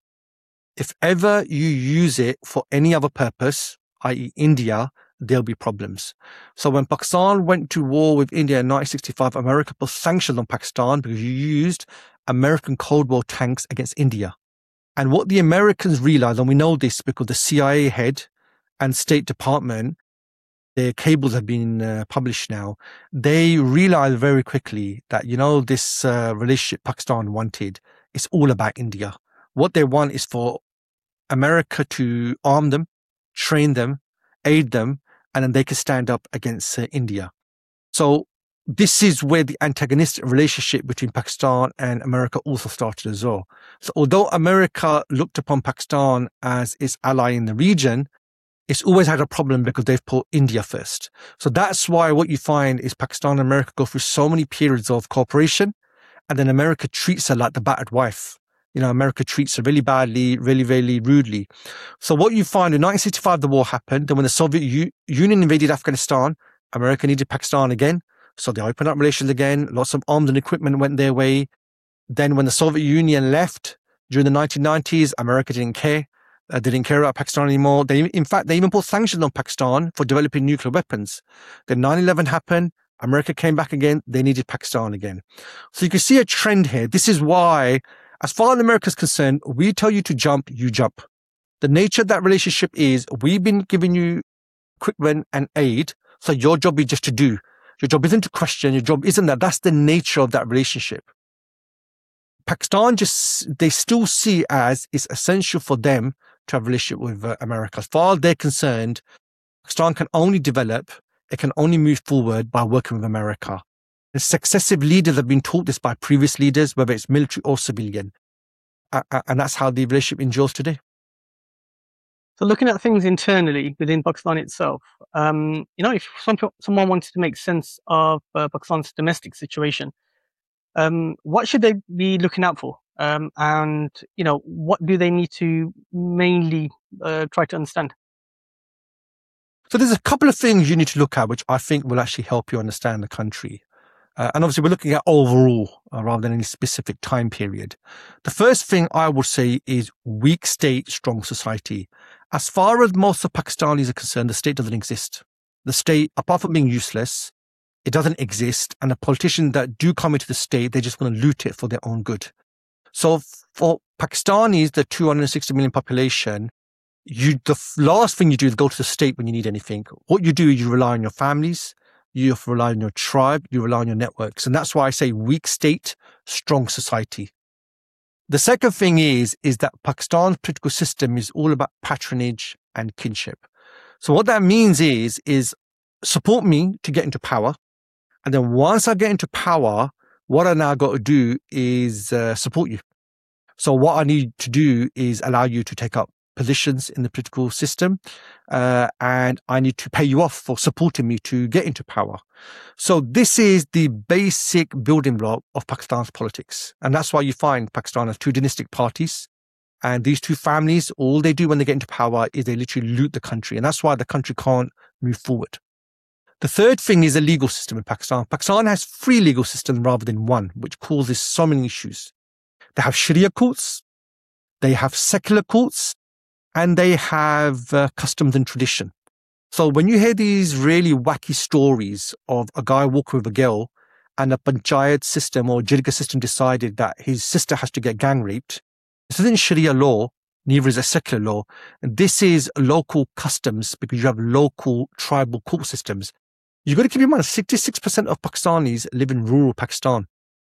If ever you use it for any other purpose, i.e. India, there'll be problems. So when Pakistan went to war with India in 1965, America put sanctions on Pakistan because you used American Cold War tanks against India. And what the Americans realized, and we know this because the CIA head and State Department, their cables have been published now, they realized very quickly that, this relationship Pakistan wanted, it's all about India. What they want is for America to arm them, train them, aid them, and then they can stand up against India. So this is where the antagonistic relationship between Pakistan and America also started as well. So although America looked upon Pakistan as its ally in the region, it's always had a problem because they've put India first. So that's why what you find is Pakistan and America go through so many periods of cooperation, and then America treats her like the battered wife. America treats her really badly, really, really rudely. So what you find in 1965, the war happened. Then when the Soviet Union invaded Afghanistan, America needed Pakistan again. So they opened up relations again. Lots of arms and equipment went their way. Then when the Soviet Union left during the 1990s, America didn't care. They didn't care about Pakistan anymore. In fact, they even put sanctions on Pakistan for developing nuclear weapons. Then 9/11 happened. America came back again. They needed Pakistan again. So you can see a trend here. This is why, as far as America is concerned, we tell you to jump, you jump. The nature of that relationship is we've been giving you equipment and aid, so your job is just to do. Your job isn't to question. Your job isn't that. That's the nature of that relationship. Pakistan they still see as it's essential for them to have a relationship with America. As far as they're concerned, Pakistan can only develop, it can only move forward by working with America. The successive leaders have been taught this by previous leaders, whether it's military or civilian. And that's how the relationship endures today. So looking at things internally within Pakistan itself, if someone wanted to make sense of Pakistan's domestic situation, what should they be looking out for? And what do they need to mainly try to understand? So there's a couple of things you need to look at, which I think will actually help you understand the country. And obviously, we're looking at overall rather than any specific time period. The first thing I would say is weak state, strong society. As far as most of Pakistanis are concerned, the state doesn't exist. The state, apart from being useless, it doesn't exist. And the politicians that do come into the state, they're just going to loot it for their own good. So for Pakistanis, the 260 million population, the last thing you do is go to the state when you need anything. What you do is you rely on your families, you rely on your tribe, you rely on your networks. And that's why I say weak state, strong society. The second thing is that Pakistan's political system is all about patronage and kinship. So what that means is support me to get into power. And then once I get into power, what I now got to do is support you. So what I need to do is allow you to take up positions in the political system, and I need to pay you off for supporting me to get into power. So this is the basic building block of Pakistan's politics. And that's why you find Pakistan has two dynastic parties. And these two families, all they do when they get into power is they literally loot the country. And that's why the country can't move forward. The third thing is a legal system in Pakistan. Pakistan has 3 legal systems rather than 1, which causes so many issues. They have Sharia courts, they have secular courts, and they have customs and tradition. So when you hear these really wacky stories of a guy walking with a girl and a panchayat system or jirga system decided that his sister has to get gang raped, this isn't Sharia law, neither is a secular law. And this is local customs because you have local tribal court systems. You've got to keep in mind 66% of Pakistanis live in rural Pakistan.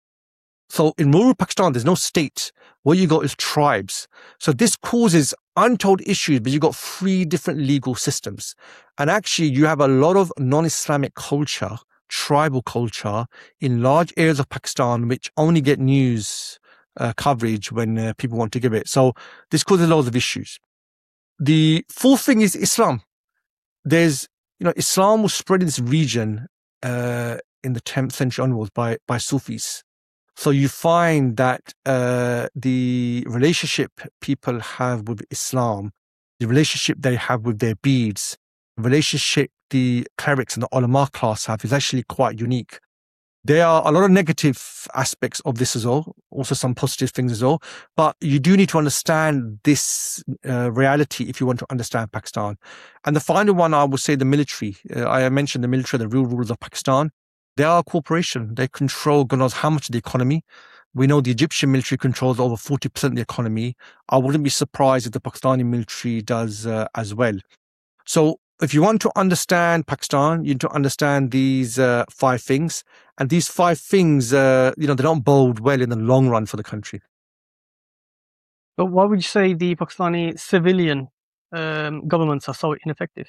So in rural Pakistan, there's no state. What you got is tribes. So this causes untold issues, but you've got 3 different legal systems. And actually, you have a lot of non-Islamic culture, tribal culture, in large areas of Pakistan, which only get news coverage when people want to give it. So this causes loads of issues. The fourth thing is Islam. Islam was spread in this region in the 10th century onwards by Sufis. So you find that the relationship people have with Islam, the relationship they have with their beads, the relationship the clerics and the ulama class have is actually quite unique. There are a lot of negative aspects of this as well, also some positive things as well. But you do need to understand this reality if you want to understand Pakistan. And the final one, I would say the military. I mentioned the military, the real rulers of Pakistan. They are a corporation. They control God knows how much of the economy. We know the Egyptian military controls over 40% of the economy. I wouldn't be surprised if the Pakistani military does as well. So if you want to understand Pakistan, you need to understand these 5 things. And these 5 things, they don't bode well in the long run for the country. But why would you say the Pakistani civilian governments are so ineffective?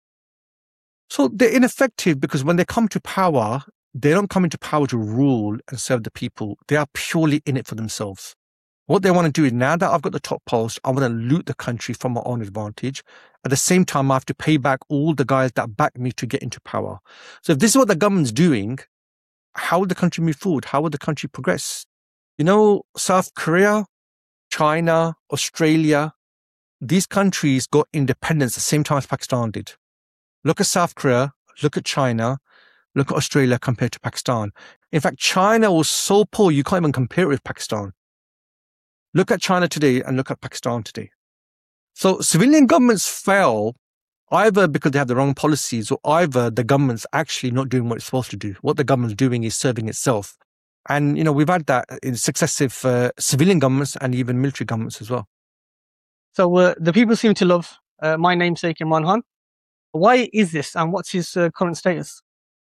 So they're ineffective because when they come to power, they don't come into power to rule and serve the people. They are purely in it for themselves. What they want to do is, now that I've got the top post, I want to loot the country from my own advantage. At the same time, I have to pay back all the guys that back me to get into power. So if this is what the government's doing, how will the country move forward? How will the country progress? South Korea, China, Australia, these countries got independence at the same time as Pakistan did. Look at South Korea, look at China, look at Australia compared to Pakistan. In fact, China was so poor, you can't even compare it with Pakistan. Look at China today and look at Pakistan today. So civilian governments fail either because they have the wrong policies or either the government's actually not doing what it's supposed to do. What the government's doing is serving itself. And, we've had that in successive civilian governments and even military governments as well. So the people seem to love my namesake Imran Khan. Why is this, and what's his current status?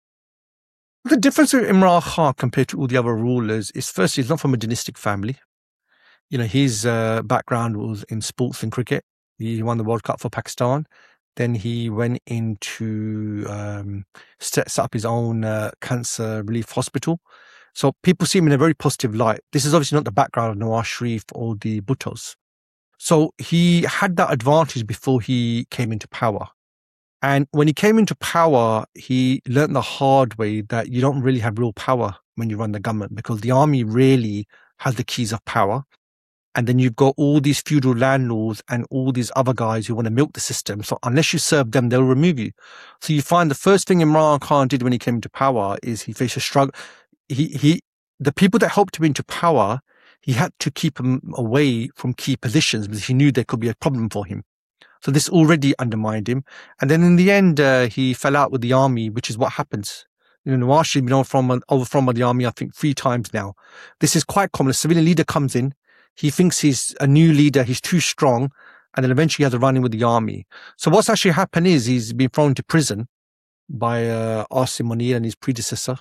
The difference with Imran Khan compared to all the other rulers is, firstly, he's not from a dynastic family. His background was in sports and cricket. He won the World Cup for Pakistan. Then he went into set up his own cancer relief hospital. So people see him in a very positive light. This is obviously not the background of Nawaz Sharif or the Bhuttos. So he had that advantage before he came into power. And when he came into power, he learned the hard way that you don't really have real power when you run the government, because the army really has the keys of power. And then you've got all these feudal landlords and all these other guys who want to milk the system. So unless you serve them, they'll remove you. So you find the first thing Imran Khan did when he came into power is he faced a struggle. The people that helped him into power, he had to keep them away from key positions because he knew there could be a problem for him. So this already undermined him. And then in the end, he fell out with the army, which is what happens. You know, Nawaz Sharif been overthrown by the army, I think 3 times now. This is quite common. A civilian leader comes in, he thinks he's a new leader, he's too strong, and then eventually he has a run-in with the army. So what's actually happened is he's been thrown to prison by Asim Munir and his predecessor,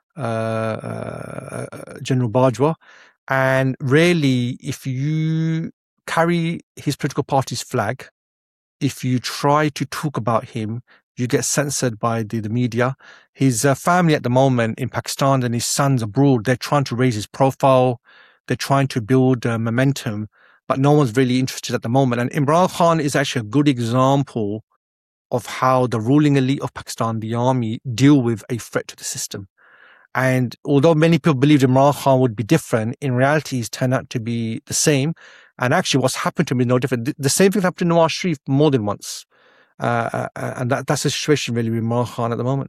General Bajwa. And really, if you carry his political party's flag, if you try to talk about him, you get censored by the media. His family at the moment in Pakistan and his sons abroad, they're trying to raise his profile. They're trying to build momentum, but no one's really interested at the moment. And Imran Khan is actually a good example of how the ruling elite of Pakistan, the army, deal with a threat to the system. And although many people believed Imran Khan would be different, in reality, he's turned out to be the same. And actually, what's happened to him is no different. The same thing happened to Nawaz Sharif more than once. And that's the situation really with Imran Khan at the moment.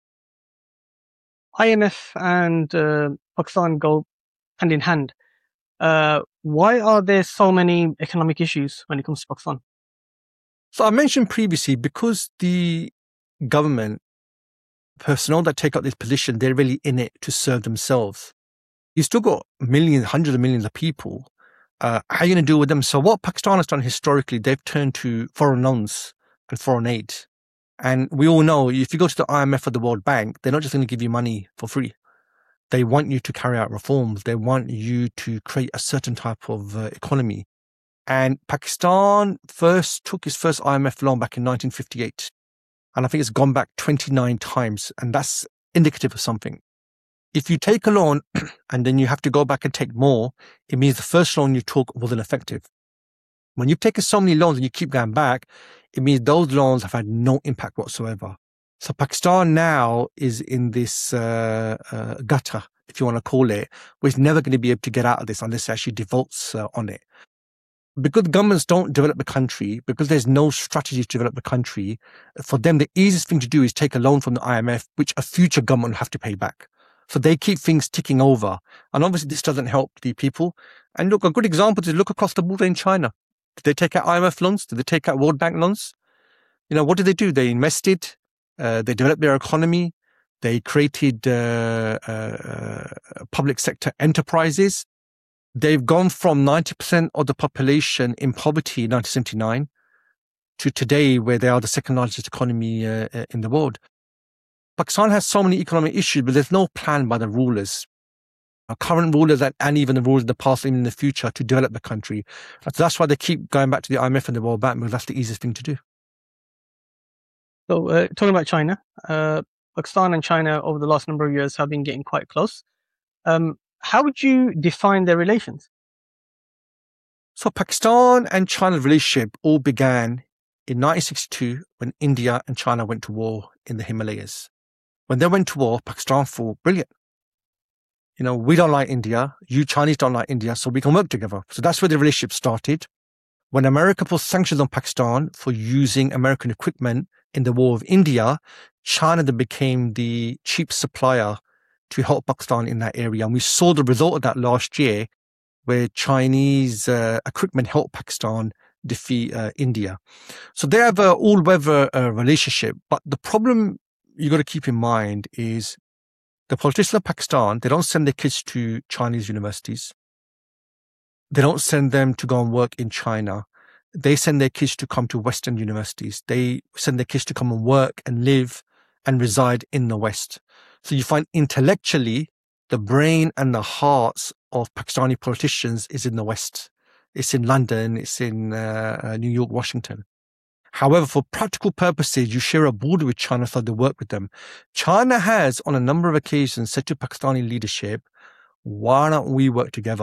IMF and Pakistan go hand in hand. Why are there so many economic issues when it comes to Pakistan? So I mentioned previously, because the government personnel that take up this position, they're really in it to serve themselves. You've still got millions, hundreds of millions of people. How are you going to deal with them? So what Pakistan has done historically, they've turned to foreign loans and foreign aid. And we all know, if you go to the IMF or the World Bank, they're not just going to give you money for free. They want you to carry out reforms. They want you to create a certain type of economy. And Pakistan first took its first IMF loan back in 1958. And I think it's gone back 29 times. And that's indicative of something. If you take a loan and then you have to go back and take more, it means the first loan you took wasn't effective. When you've taken so many loans and you keep going back, it means those loans have had no impact whatsoever. So Pakistan now is in this gutter, if you want to call it, where it's never going to be able to get out of this unless it actually defaults on it. Because governments don't develop the country, because there's no strategy to develop the country, for them the easiest thing to do is take a loan from the IMF, which a future government will have to pay back. So they keep things ticking over. And obviously this doesn't help the people. And look, a good example is look across the border in China. Did they take out IMF loans? Did they take out World Bank loans? You know, what did they do? They invested, they developed their economy, they created public sector enterprises. They've gone from 90% of the population in poverty in 1979 to today, where they are the second largest economy in the world. Pakistan has so many economic issues, but there's no plan by the rulers, current rulers and even the rulers in the past and in the future, to develop the country. So that's why they keep going back to the IMF and the World Bank, because that's the easiest thing to do. So talking about China, Pakistan and China over the last number of years have been getting quite close. How would you define their relations? So Pakistan and China's relationship all began in 1962 when India and China went to war in the Himalayas. When they went to war, Pakistan thought, brilliant. You know, we don't like India, you Chinese don't like India, so we can work together. So that's where the relationship started. When America put sanctions on Pakistan for using American equipment in the war with India, China then became the cheap supplier to help Pakistan in that area. And we saw the result of that last year, where Chinese equipment helped Pakistan defeat India. So they have an all-weather relationship. But the problem you got to keep in mind is the politicians of Pakistan, they don't send their kids to Chinese universities. They don't send them to go and work in China. They send their kids to come to Western universities. They send their kids to come and work and live and reside in the West. So you find intellectually, the brain and the hearts of Pakistani politicians is in the West. It's in London, it's in New York, Washington. However, for practical purposes, you share a border with China, so they work with them. China has, on a number of occasions, said to Pakistani leadership, why don't we work together?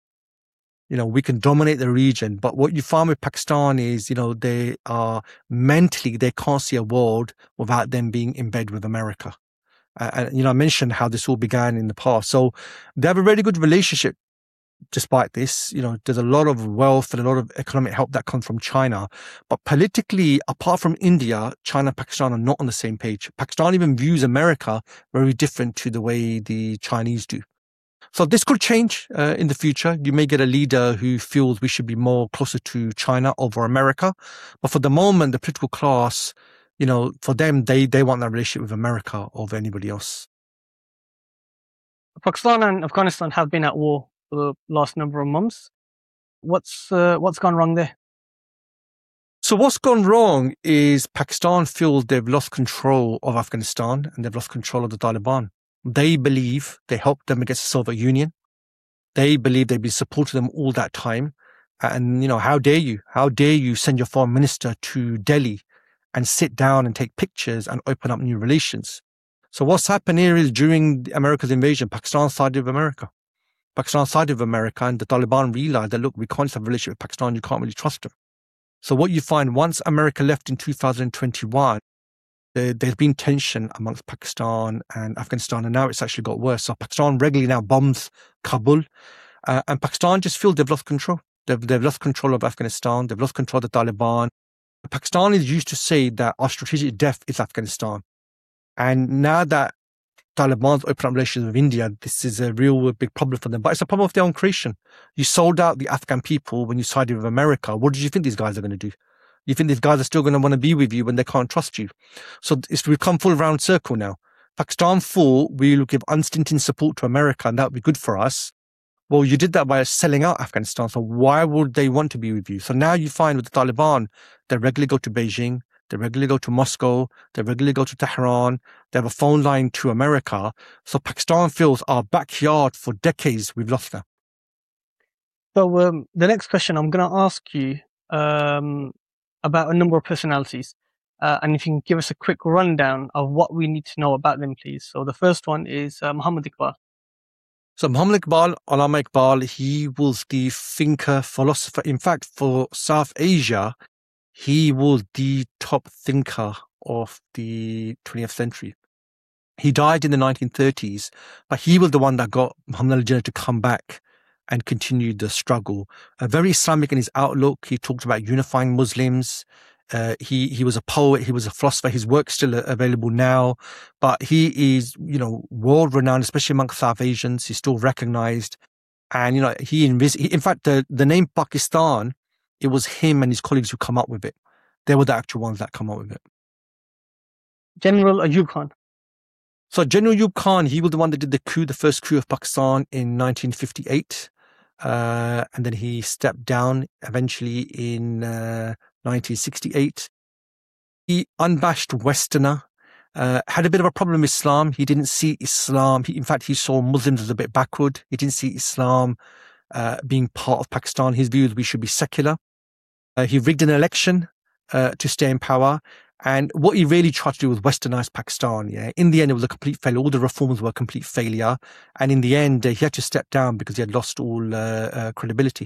We can dominate the region. But what you find with Pakistan is, they are mentally, they can't see a world without them being in bed with America. And, I mentioned how this all began in the past. So they have a really good relationship. Despite this, there's a lot of wealth and a lot of economic help that comes from China. But politically, apart from India, China and Pakistan are not on the same page. Pakistan even views America very different to the way the Chinese do. So this could change in the future. You may get a leader who feels we should be more closer to China over America. But for the moment, the political class, for them, they want that relationship with America over anybody else. Pakistan and Afghanistan have been at war for the last number of months. What's gone wrong there? So what's gone wrong is Pakistan feels they've lost control of Afghanistan and they've lost control of the Taliban. They believe they helped them against the Soviet Union. They believe they've been supporting them all that time. And, how dare you? How dare you send your foreign minister to Delhi and sit down and take pictures and open up new relations? So what's happened here is during America's invasion, Pakistan sided with America. Pakistan sided with America, and the Taliban realized that, look, we can't have a relationship with Pakistan. You can't really trust them. So what you find, once America left in 2021, there's been tension amongst Pakistan and Afghanistan, and now it's actually got worse. So Pakistan regularly now bombs Kabul, and Pakistan just feels they've lost control. They've lost control of Afghanistan. They've lost control of the Taliban. Pakistanis used to say that our strategic depth is Afghanistan. And now that Taliban's opened up relations with India, this is a real big problem for them. But it's a problem of their own creation. You sold out the Afghan people when you sided with America. What did you think these guys are going to do? You think these guys are still going to want to be with you when they can't trust you? So we've come full round circle now. Pakistan thought we will give unstinted support to America and that would be good for us. Well, you did that by selling out Afghanistan. So why would they want to be with you? So now you find with the Taliban, they regularly go to Beijing. They regularly go to Moscow. They regularly go to Tehran. They have a phone line to America. So Pakistan feels our backyard for decades. We've lost that. So the next question I'm going to ask you about a number of personalities. And if you can give us a quick rundown of what we need to know about them, please. So the first one is Muhammad Iqbal. So Muhammad Iqbal, Allama Iqbal, he was the thinker, philosopher. In fact, for South Asia, he was the top thinker of the 20th century. He died in the 1930s, but he was the one that got Muhammad al-Jinnah to come back and continue the struggle. Very Islamic in his outlook. He talked about unifying Muslims. He was a poet. He was a philosopher. His work's still available now, but he is, world renowned, especially among South Asians. He's still recognized. And, in fact, the name Pakistan, it was him and his colleagues who come up with it. They were the actual ones that come up with it. General Ayub Khan. So General Ayub Khan, he was the one that did the first coup of Pakistan in 1958. And then he stepped down eventually in 1968. He unabashed Westerner, had a bit of a problem with Islam. He didn't see Islam. In fact, he saw Muslims as a bit backward. He didn't see Islam being part of Pakistan. His view is we should be secular. He rigged an election to stay in power. And what he really tried to do was westernize Pakistan. Yeah, in the end, it was a complete failure. All the reforms were a complete failure. And in the end, he had to step down because he had lost all credibility.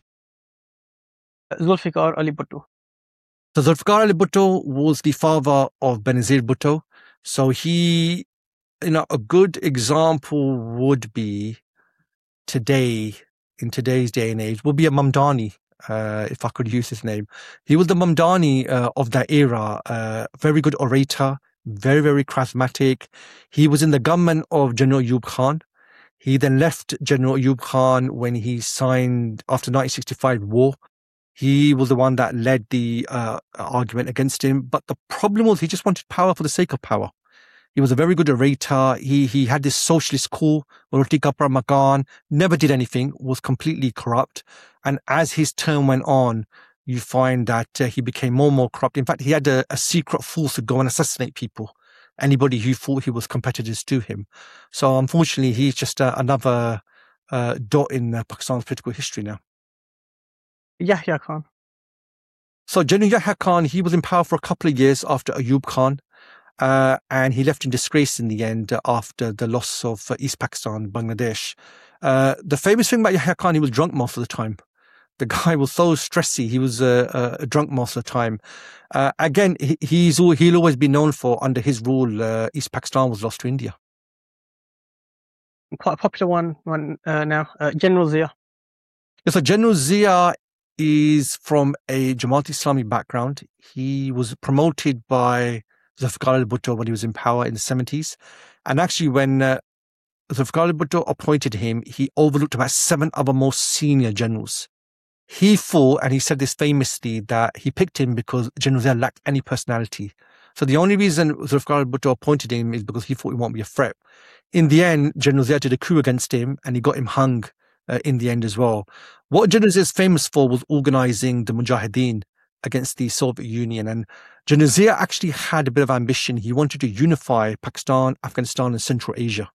Zulfikar Ali Bhutto. So Zulfikar Ali Bhutto was the father of Benazir Bhutto. So he, a good example would be today, in today's day and age, would be a Mamdani. If I could use his name. He was the Mamdani of that era, very good orator, very, very charismatic. He was in the government of General Ayub Khan. He then left General Ayub Khan when he signed, after 1965 war. He was the one that led the argument against him. But the problem was he just wanted power for the sake of power. He was a very good orator. He had this socialist coup, Roti Kapra Makan, never did anything, was completely corrupt. And as his term went on, you find that he became more and more corrupt. In fact, he had a secret force to go and assassinate people, anybody who thought he was competitors to him. So unfortunately, he's just another dot in Pakistan's political history now. Yahya Khan. So General Yahya Khan, he was in power for a couple of years after Ayub Khan, and he left in disgrace in the end after the loss of East Pakistan, Bangladesh. The famous thing about Yahya Khan, he was drunk most of the time. The guy was so stressy. He was drunk most of the time. Again, he'll always be known for, under his rule, East Pakistan was lost to India. Quite a popular one now, General Zia. Yeah, so General Zia is from a Jamaat Islami background. He was promoted by Zulfikar al-Bhutto when he was in power in the 70s. And actually, when Zulfikar al-Bhutto appointed him, he overlooked about 7 other most senior generals. He thought, and he said this famously, that he picked him because General Zia lacked any personality. So the only reason Zulfikar al-Bhutto appointed him is because he thought he won't be a threat. In the end, General Zia did a coup against him, and he got him hung in the end as well. What General Zia is famous for was organizing the Mujahideen against the Soviet Union. And General Zia actually had a bit of ambition. He wanted to unify Pakistan, Afghanistan, and Central Asia.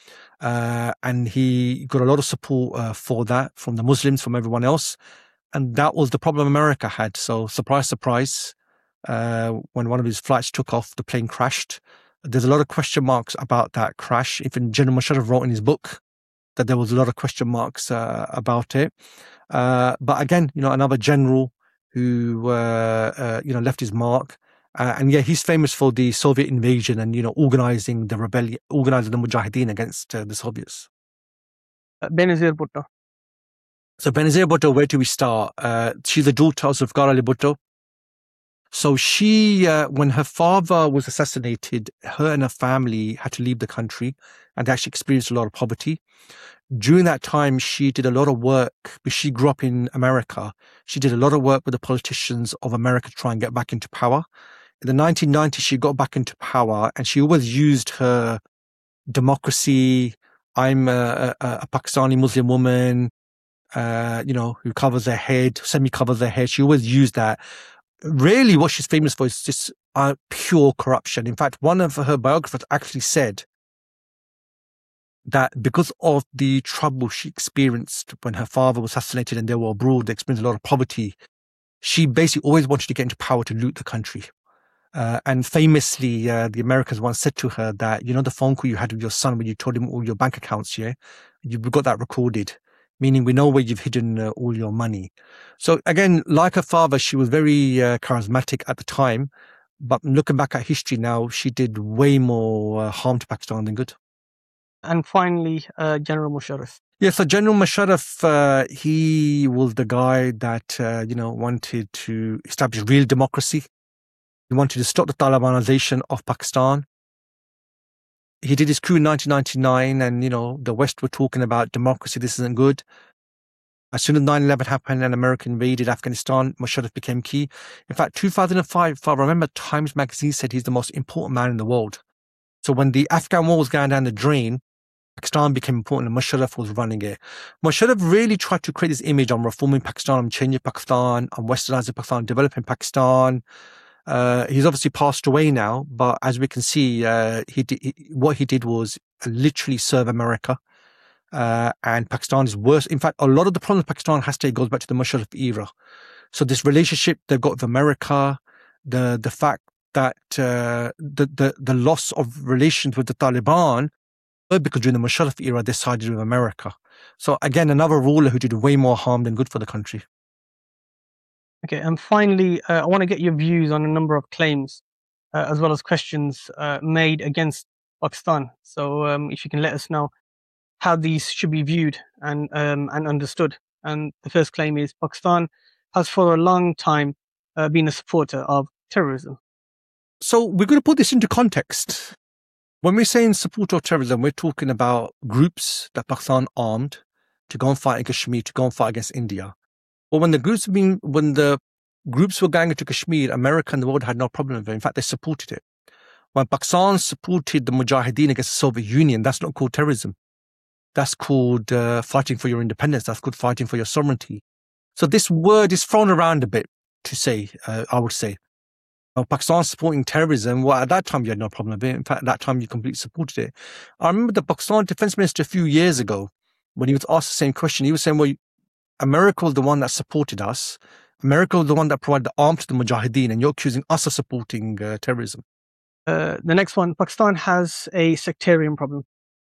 And he got a lot of support for that from the Muslims, from everyone else. And that was the problem America had. So surprise, surprise, when one of his flights took off, the plane crashed. There's a lot of question marks about that crash. Even General Musharraf wrote in his book that there was a lot of question marks about it. But again, another general who, left his mark. And yeah, he's famous for the Soviet invasion and, organizing the rebellion, organizing the Mujahideen against the Soviets. Benazir Bhutto. So Benazir Bhutto, where do we start? She's the daughter of Zulfikar Ali Bhutto. So she, when her father was assassinated, her and her family had to leave the country, and they actually experienced a lot of poverty. During that time, she did a lot of work, because she grew up in America. She did a lot of work with the politicians of America to try and get back into power. In the 1990s, she got back into power, and she always used her democracy. I'm a Pakistani Muslim woman, who covers her head, semi-covers her head. She always used that. Really, what she's famous for is just pure corruption. In fact, one of her biographers actually said that because of the trouble she experienced when her father was assassinated and they were abroad, they experienced a lot of poverty. She basically always wanted to get into power to loot the country. And famously, the Americans once said to her that, the phone call you had with your son when you told him all your bank accounts, you've got that recorded, meaning we know where you've hidden all your money. So again, like her father, she was very charismatic at the time. But looking back at history now, she did way more harm to Pakistan than good. And finally, General Musharraf. Yeah, so General Musharraf, he was the guy that, wanted to establish real democracy. He wanted to stop the Talibanization of Pakistan. He did his coup in 1999, and, the West were talking about democracy, this isn't good. As soon as 9/11 happened and America invaded Afghanistan, Musharraf became key. In fact, 2005, if I remember, Times Magazine said he's the most important man in the world. So when the Afghan war was going down the drain, Pakistan became important and Musharraf was running it. Musharraf really tried to create this image on reforming Pakistan, on changing Pakistan, on westernizing Pakistan, developing Pakistan. He's obviously passed away now, but as we can see, what he did was literally serve America. And Pakistan is worse. In fact, a lot of the problems Pakistan has today goes back to the Musharraf era. So this relationship they've got with America, the fact that the loss of relations with the Taliban, because during the Musharraf era they sided with America. So again, another ruler who did way more harm than good for the country. Okay, and finally, I want to get your views on a number of claims, as well as questions made against Pakistan. So if you can let us know how these should be viewed and understood. And the first claim is Pakistan has for a long time been a supporter of terrorism. So we're going to put this into context. When we're saying support of terrorism, we're talking about groups that Pakistan armed to go and fight in Kashmir, to go and fight against India. But when the groups were going into Kashmir, America and the world had no problem with it. In fact, they supported it. When Pakistan supported the Mujahideen against the Soviet Union, that's not called terrorism. That's called fighting for your independence. That's called fighting for your sovereignty. So this word is thrown around a bit to say, I would say. Pakistan supporting terrorism, well, at that time you had no problem with it. In fact, at that time you completely supported it. I remember the Pakistan defense minister a few years ago, when he was asked the same question, he was saying, well, America was the one that supported us. America was the one that provided the arms to the Mujahideen, and you're accusing us of supporting terrorism. The next one, Pakistan has a sectarian problem.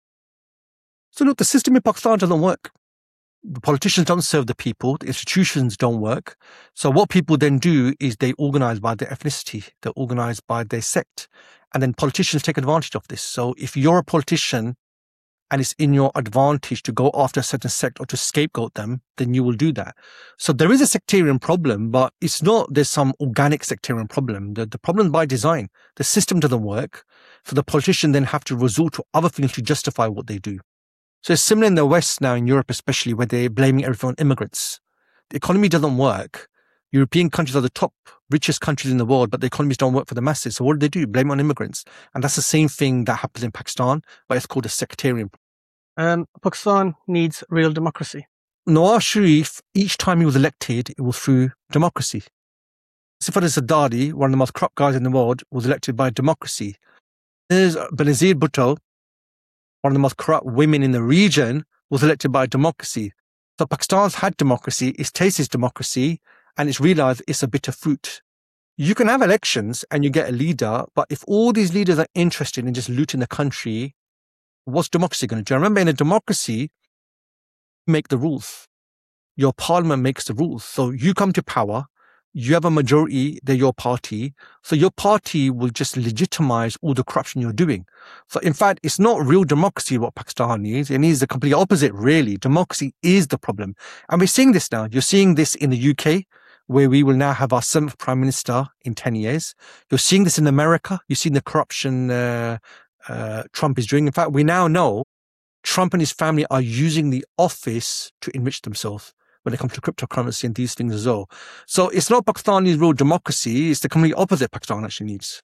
So look, the system in Pakistan doesn't work. The politicians don't serve the people. The institutions don't work. So what people then do is they organize by their ethnicity. They're organized by their sect. And then politicians take advantage of this. So if you're a politician and it's in your advantage to go after a certain sect or to scapegoat them, then you will do that. So there is a sectarian problem, but it's not there's some organic sectarian problem. The problem is by design. The system doesn't work. So the politicians then have to resort to other things to justify what they do. So it's similar in the West now, in Europe especially, where they're blaming everything on immigrants. The economy doesn't work. European countries are the top richest countries in the world, but the economies don't work for the masses. So what do? Blame it on immigrants. And that's the same thing that happens in Pakistan, but it's called a sectarian. Pakistan needs real democracy. Nawaz Sharif, each time he was elected, it was through democracy. Sifat al-Zardari, one of the most corrupt guys in the world, was elected by democracy. There's Benazir Bhutto, one of the most corrupt women in the region, was elected by democracy. So Pakistan's had democracy, it's tasted democracy, and it's realized it's a bitter fruit. You can have elections and you get a leader, but if all these leaders are interested in just looting the country, what's democracy going to do? I remember in a democracy, you make the rules. Your parliament makes the rules. So you come to power, you have a majority, they're your party. So your party will just legitimize all the corruption you're doing. So in fact, it's not real democracy what Pakistan needs. It needs the complete opposite, really. Democracy is the problem. And we're seeing this now. You're seeing this in the UK, where we will now have our 7th Prime Minister in 10 years. You're seeing this in America. You're seeing the corruption Trump is doing. In fact, we now know Trump and his family are using the office to enrich themselves when it comes to cryptocurrency and these things as well. So it's not Pakistan needs real democracy, it's the complete opposite Pakistan actually needs.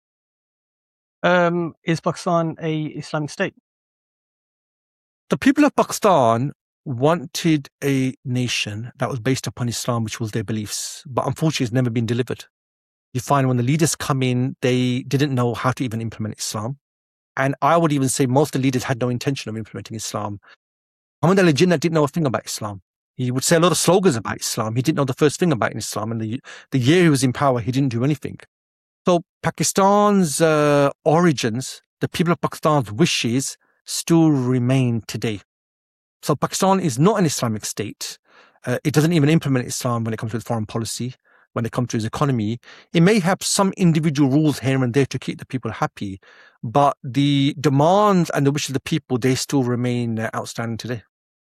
Is Pakistan a Islamic state? The people of Pakistan wanted a nation that was based upon Islam, which was their beliefs, but unfortunately it's never been delivered. You find when the leaders come in, they didn't know how to even implement Islam. And I would even say most of the leaders had no intention of implementing Islam. Muhammad Ali Jinnah didn't know a thing about Islam. He would say a lot of slogans about Islam. He didn't know the first thing about Islam. And the year he was in power, he didn't do anything. So Pakistan's origins, the people of Pakistan's wishes still remain today. So Pakistan is not an Islamic state. It doesn't even implement Islam when it comes to its foreign policy, when it comes to its economy. It may have some individual rules here and there to keep the people happy, but the demands and the wishes of the people, they still remain outstanding today.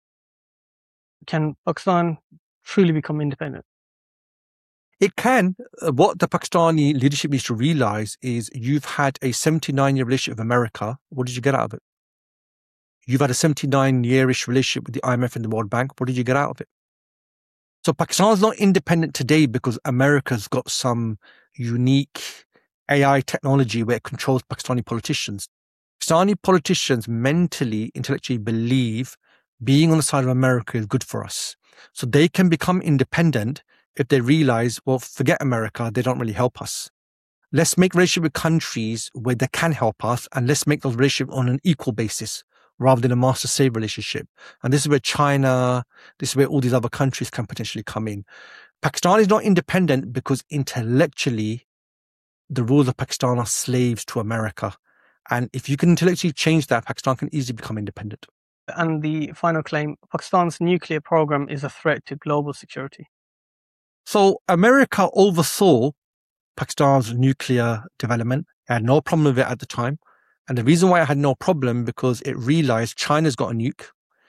Can Pakistan truly become independent? It can. What the Pakistani leadership needs to realize is you've had a 79-year relationship with America. What did you get out of it? You've had a 79-year-ish relationship with the IMF and the World Bank. What did you get out of it? So Pakistan is not independent today because America's got some unique AI technology where it controls Pakistani politicians. Pakistani politicians mentally, intellectually believe being on the side of America is good for us. So they can become independent if they realize, well, forget America, they don't really help us. Let's make relationship with countries where they can help us, and let's make those relationships on an equal basis rather than a master-slave relationship. And this is where China, this is where all these other countries can potentially come in. Pakistan is not independent because intellectually, the rulers of Pakistan are slaves to America. And if you can intellectually change that, Pakistan can easily become independent. And the final claim, Pakistan's nuclear program is a threat to global security. So America oversaw Pakistan's nuclear development. It had no problem with it at the time. And the reason why it had no problem, because it realized China's got a nuke.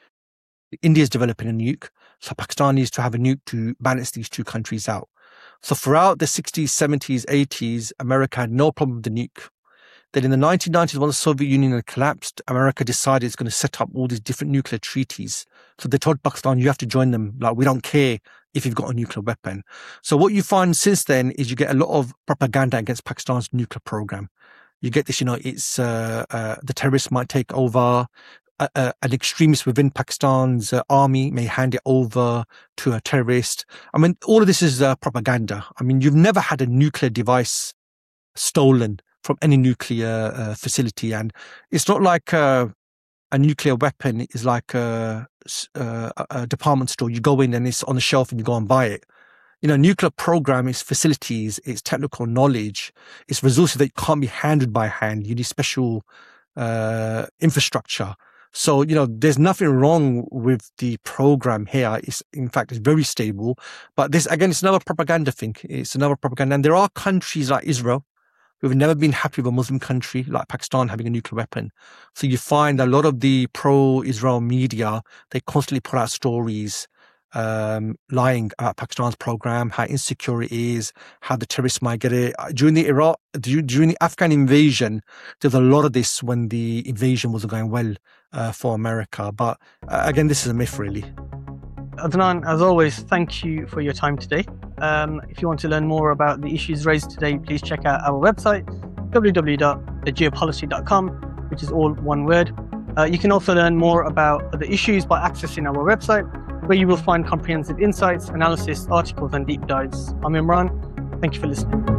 India's developing a nuke. So Pakistan needs to have a nuke to balance these two countries out. So throughout the 60s, 70s, 80s, America had no problem with the nuke. Then in the 1990s, when the Soviet Union had collapsed, America decided it's going to set up all these different nuclear treaties. So they told Pakistan, you have to join them. Like, we don't care if you've got a nuclear weapon. So what you find since then is you get a lot of propaganda against Pakistan's nuclear program. You get this, it's the terrorists might take over. An extremist within Pakistan's army may hand it over to a terrorist. I mean, all of this is propaganda. I mean, you've never had a nuclear device stolen from any nuclear facility. And it's not like a nuclear weapon is like a department store. You go in and it's on the shelf and you go and buy it. nuclear program, its facilities, its technical knowledge, its resources that can't be handled by hand. You need special infrastructure. So, there's nothing wrong with the program here. In fact, it's very stable. But this, again, it's another propaganda thing. It's another propaganda. And there are countries like Israel who've never been happy with a Muslim country like Pakistan having a nuclear weapon. So you find a lot of the pro-Israel media, they constantly put out stories lying about Pakistan's program, how insecure it is, how the terrorists might get it. During the Afghan invasion, there's a lot of this when the invasion wasn't going well for America. But again, this is a myth, really. Adnan, as always, thank you for your time today. If you want to learn more about the issues raised today, please check out our website, www.thegeopolicy.com, which is all one word. You can also learn more about the issues by accessing our website, where you will find comprehensive insights, analysis, articles, and deep dives. I'm Imran. Thank you for listening.